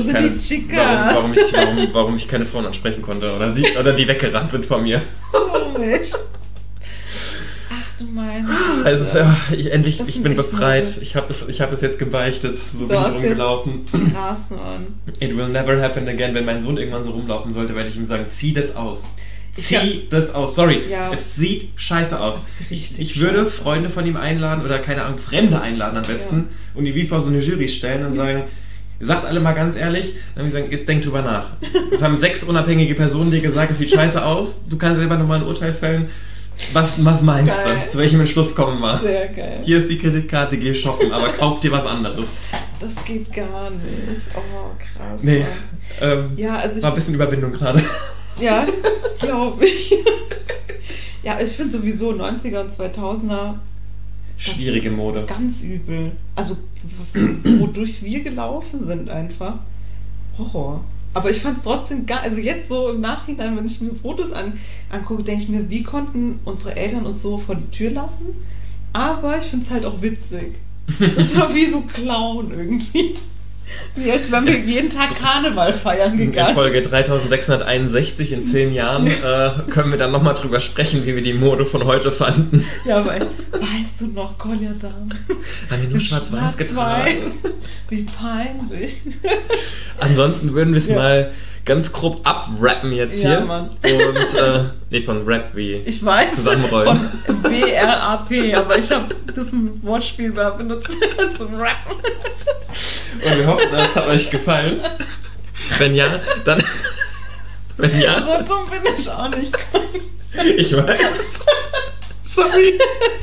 [SPEAKER 1] ich keine Frauen ansprechen konnte oder die weggerannt sind von mir.
[SPEAKER 2] Oh Mensch. Ach du meinst.
[SPEAKER 1] Also ich bin befreit.
[SPEAKER 2] Mode.
[SPEAKER 1] Ich hab es jetzt gebeichtet. So bin ich
[SPEAKER 2] hast
[SPEAKER 1] rumgelaufen.
[SPEAKER 2] Krass, Mann.
[SPEAKER 1] It will never happen again. Wenn mein Sohn irgendwann so rumlaufen sollte, werde ich ihm sagen, zieh das aus. Zieh das aus. Sorry, es sieht scheiße aus. Ich würde Freunde von ihm einladen oder keine Ahnung, Fremde einladen am besten und ihn wie vor so eine Jury stellen und sagen, sagt alle mal ganz ehrlich, dann sagen, jetzt denk drüber nach. Es haben 6 unabhängige Personen dir gesagt, es sieht scheiße aus. Du kannst selber nochmal ein Urteil fällen. Was meinst du? Zu welchem Entschluss kommen wir?
[SPEAKER 2] Sehr geil.
[SPEAKER 1] Hier ist die Kreditkarte, geh shoppen, aber kauf dir was anderes.
[SPEAKER 2] Das geht gar nicht. Oh, krass.
[SPEAKER 1] Nee,
[SPEAKER 2] also
[SPEAKER 1] war ein bisschen Überwindung gerade.
[SPEAKER 2] Ja, glaube ich. Ja, ich finde sowieso 90er und 2000er
[SPEAKER 1] schwierige Mode.
[SPEAKER 2] Ganz übel. Also, wodurch wir gelaufen sind einfach. Horror. Aber ich fand es trotzdem also jetzt so im Nachhinein, wenn ich mir Fotos angucke, denke ich mir, wie konnten unsere Eltern uns so vor die Tür lassen? Aber ich finde es halt auch witzig. Das war wie so Clown irgendwie. Wie als wenn wir jeden Tag Karneval feiern gegangen.
[SPEAKER 1] In Folge 3661 in 10 Jahren können wir dann nochmal drüber sprechen, wie wir die Mode von heute fanden.
[SPEAKER 2] Ja, aber weißt du noch, Kolja da?
[SPEAKER 1] Haben wir nur schwarz-weiß getragen?
[SPEAKER 2] Wie peinlich.
[SPEAKER 1] Ansonsten würden wir es mal ganz grob abrappen jetzt hier.
[SPEAKER 2] Ja, Mann.
[SPEAKER 1] Und, von Rap wie
[SPEAKER 2] ich weiß,
[SPEAKER 1] zusammenrollen.
[SPEAKER 2] Von B-R-A-P, aber ich habe das Wortspiel benutzt zum Rappen.
[SPEAKER 1] Und wir hoffen, das hat euch gefallen. Wenn ja, dann... Wenn ja...
[SPEAKER 2] So dumm bin ich auch nicht.
[SPEAKER 1] Ich weiß. Sorry.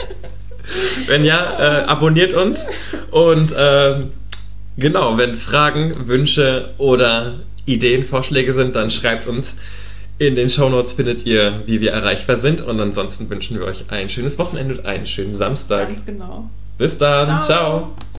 [SPEAKER 1] Wenn ja, abonniert uns. Und genau, wenn Fragen, Wünsche oder Ideenvorschläge sind, dann schreibt uns. In den Shownotes findet ihr, wie wir erreichbar sind. Und ansonsten wünschen wir euch ein schönes Wochenende und einen schönen Samstag.
[SPEAKER 2] Ganz genau.
[SPEAKER 1] Bis dann. Ciao.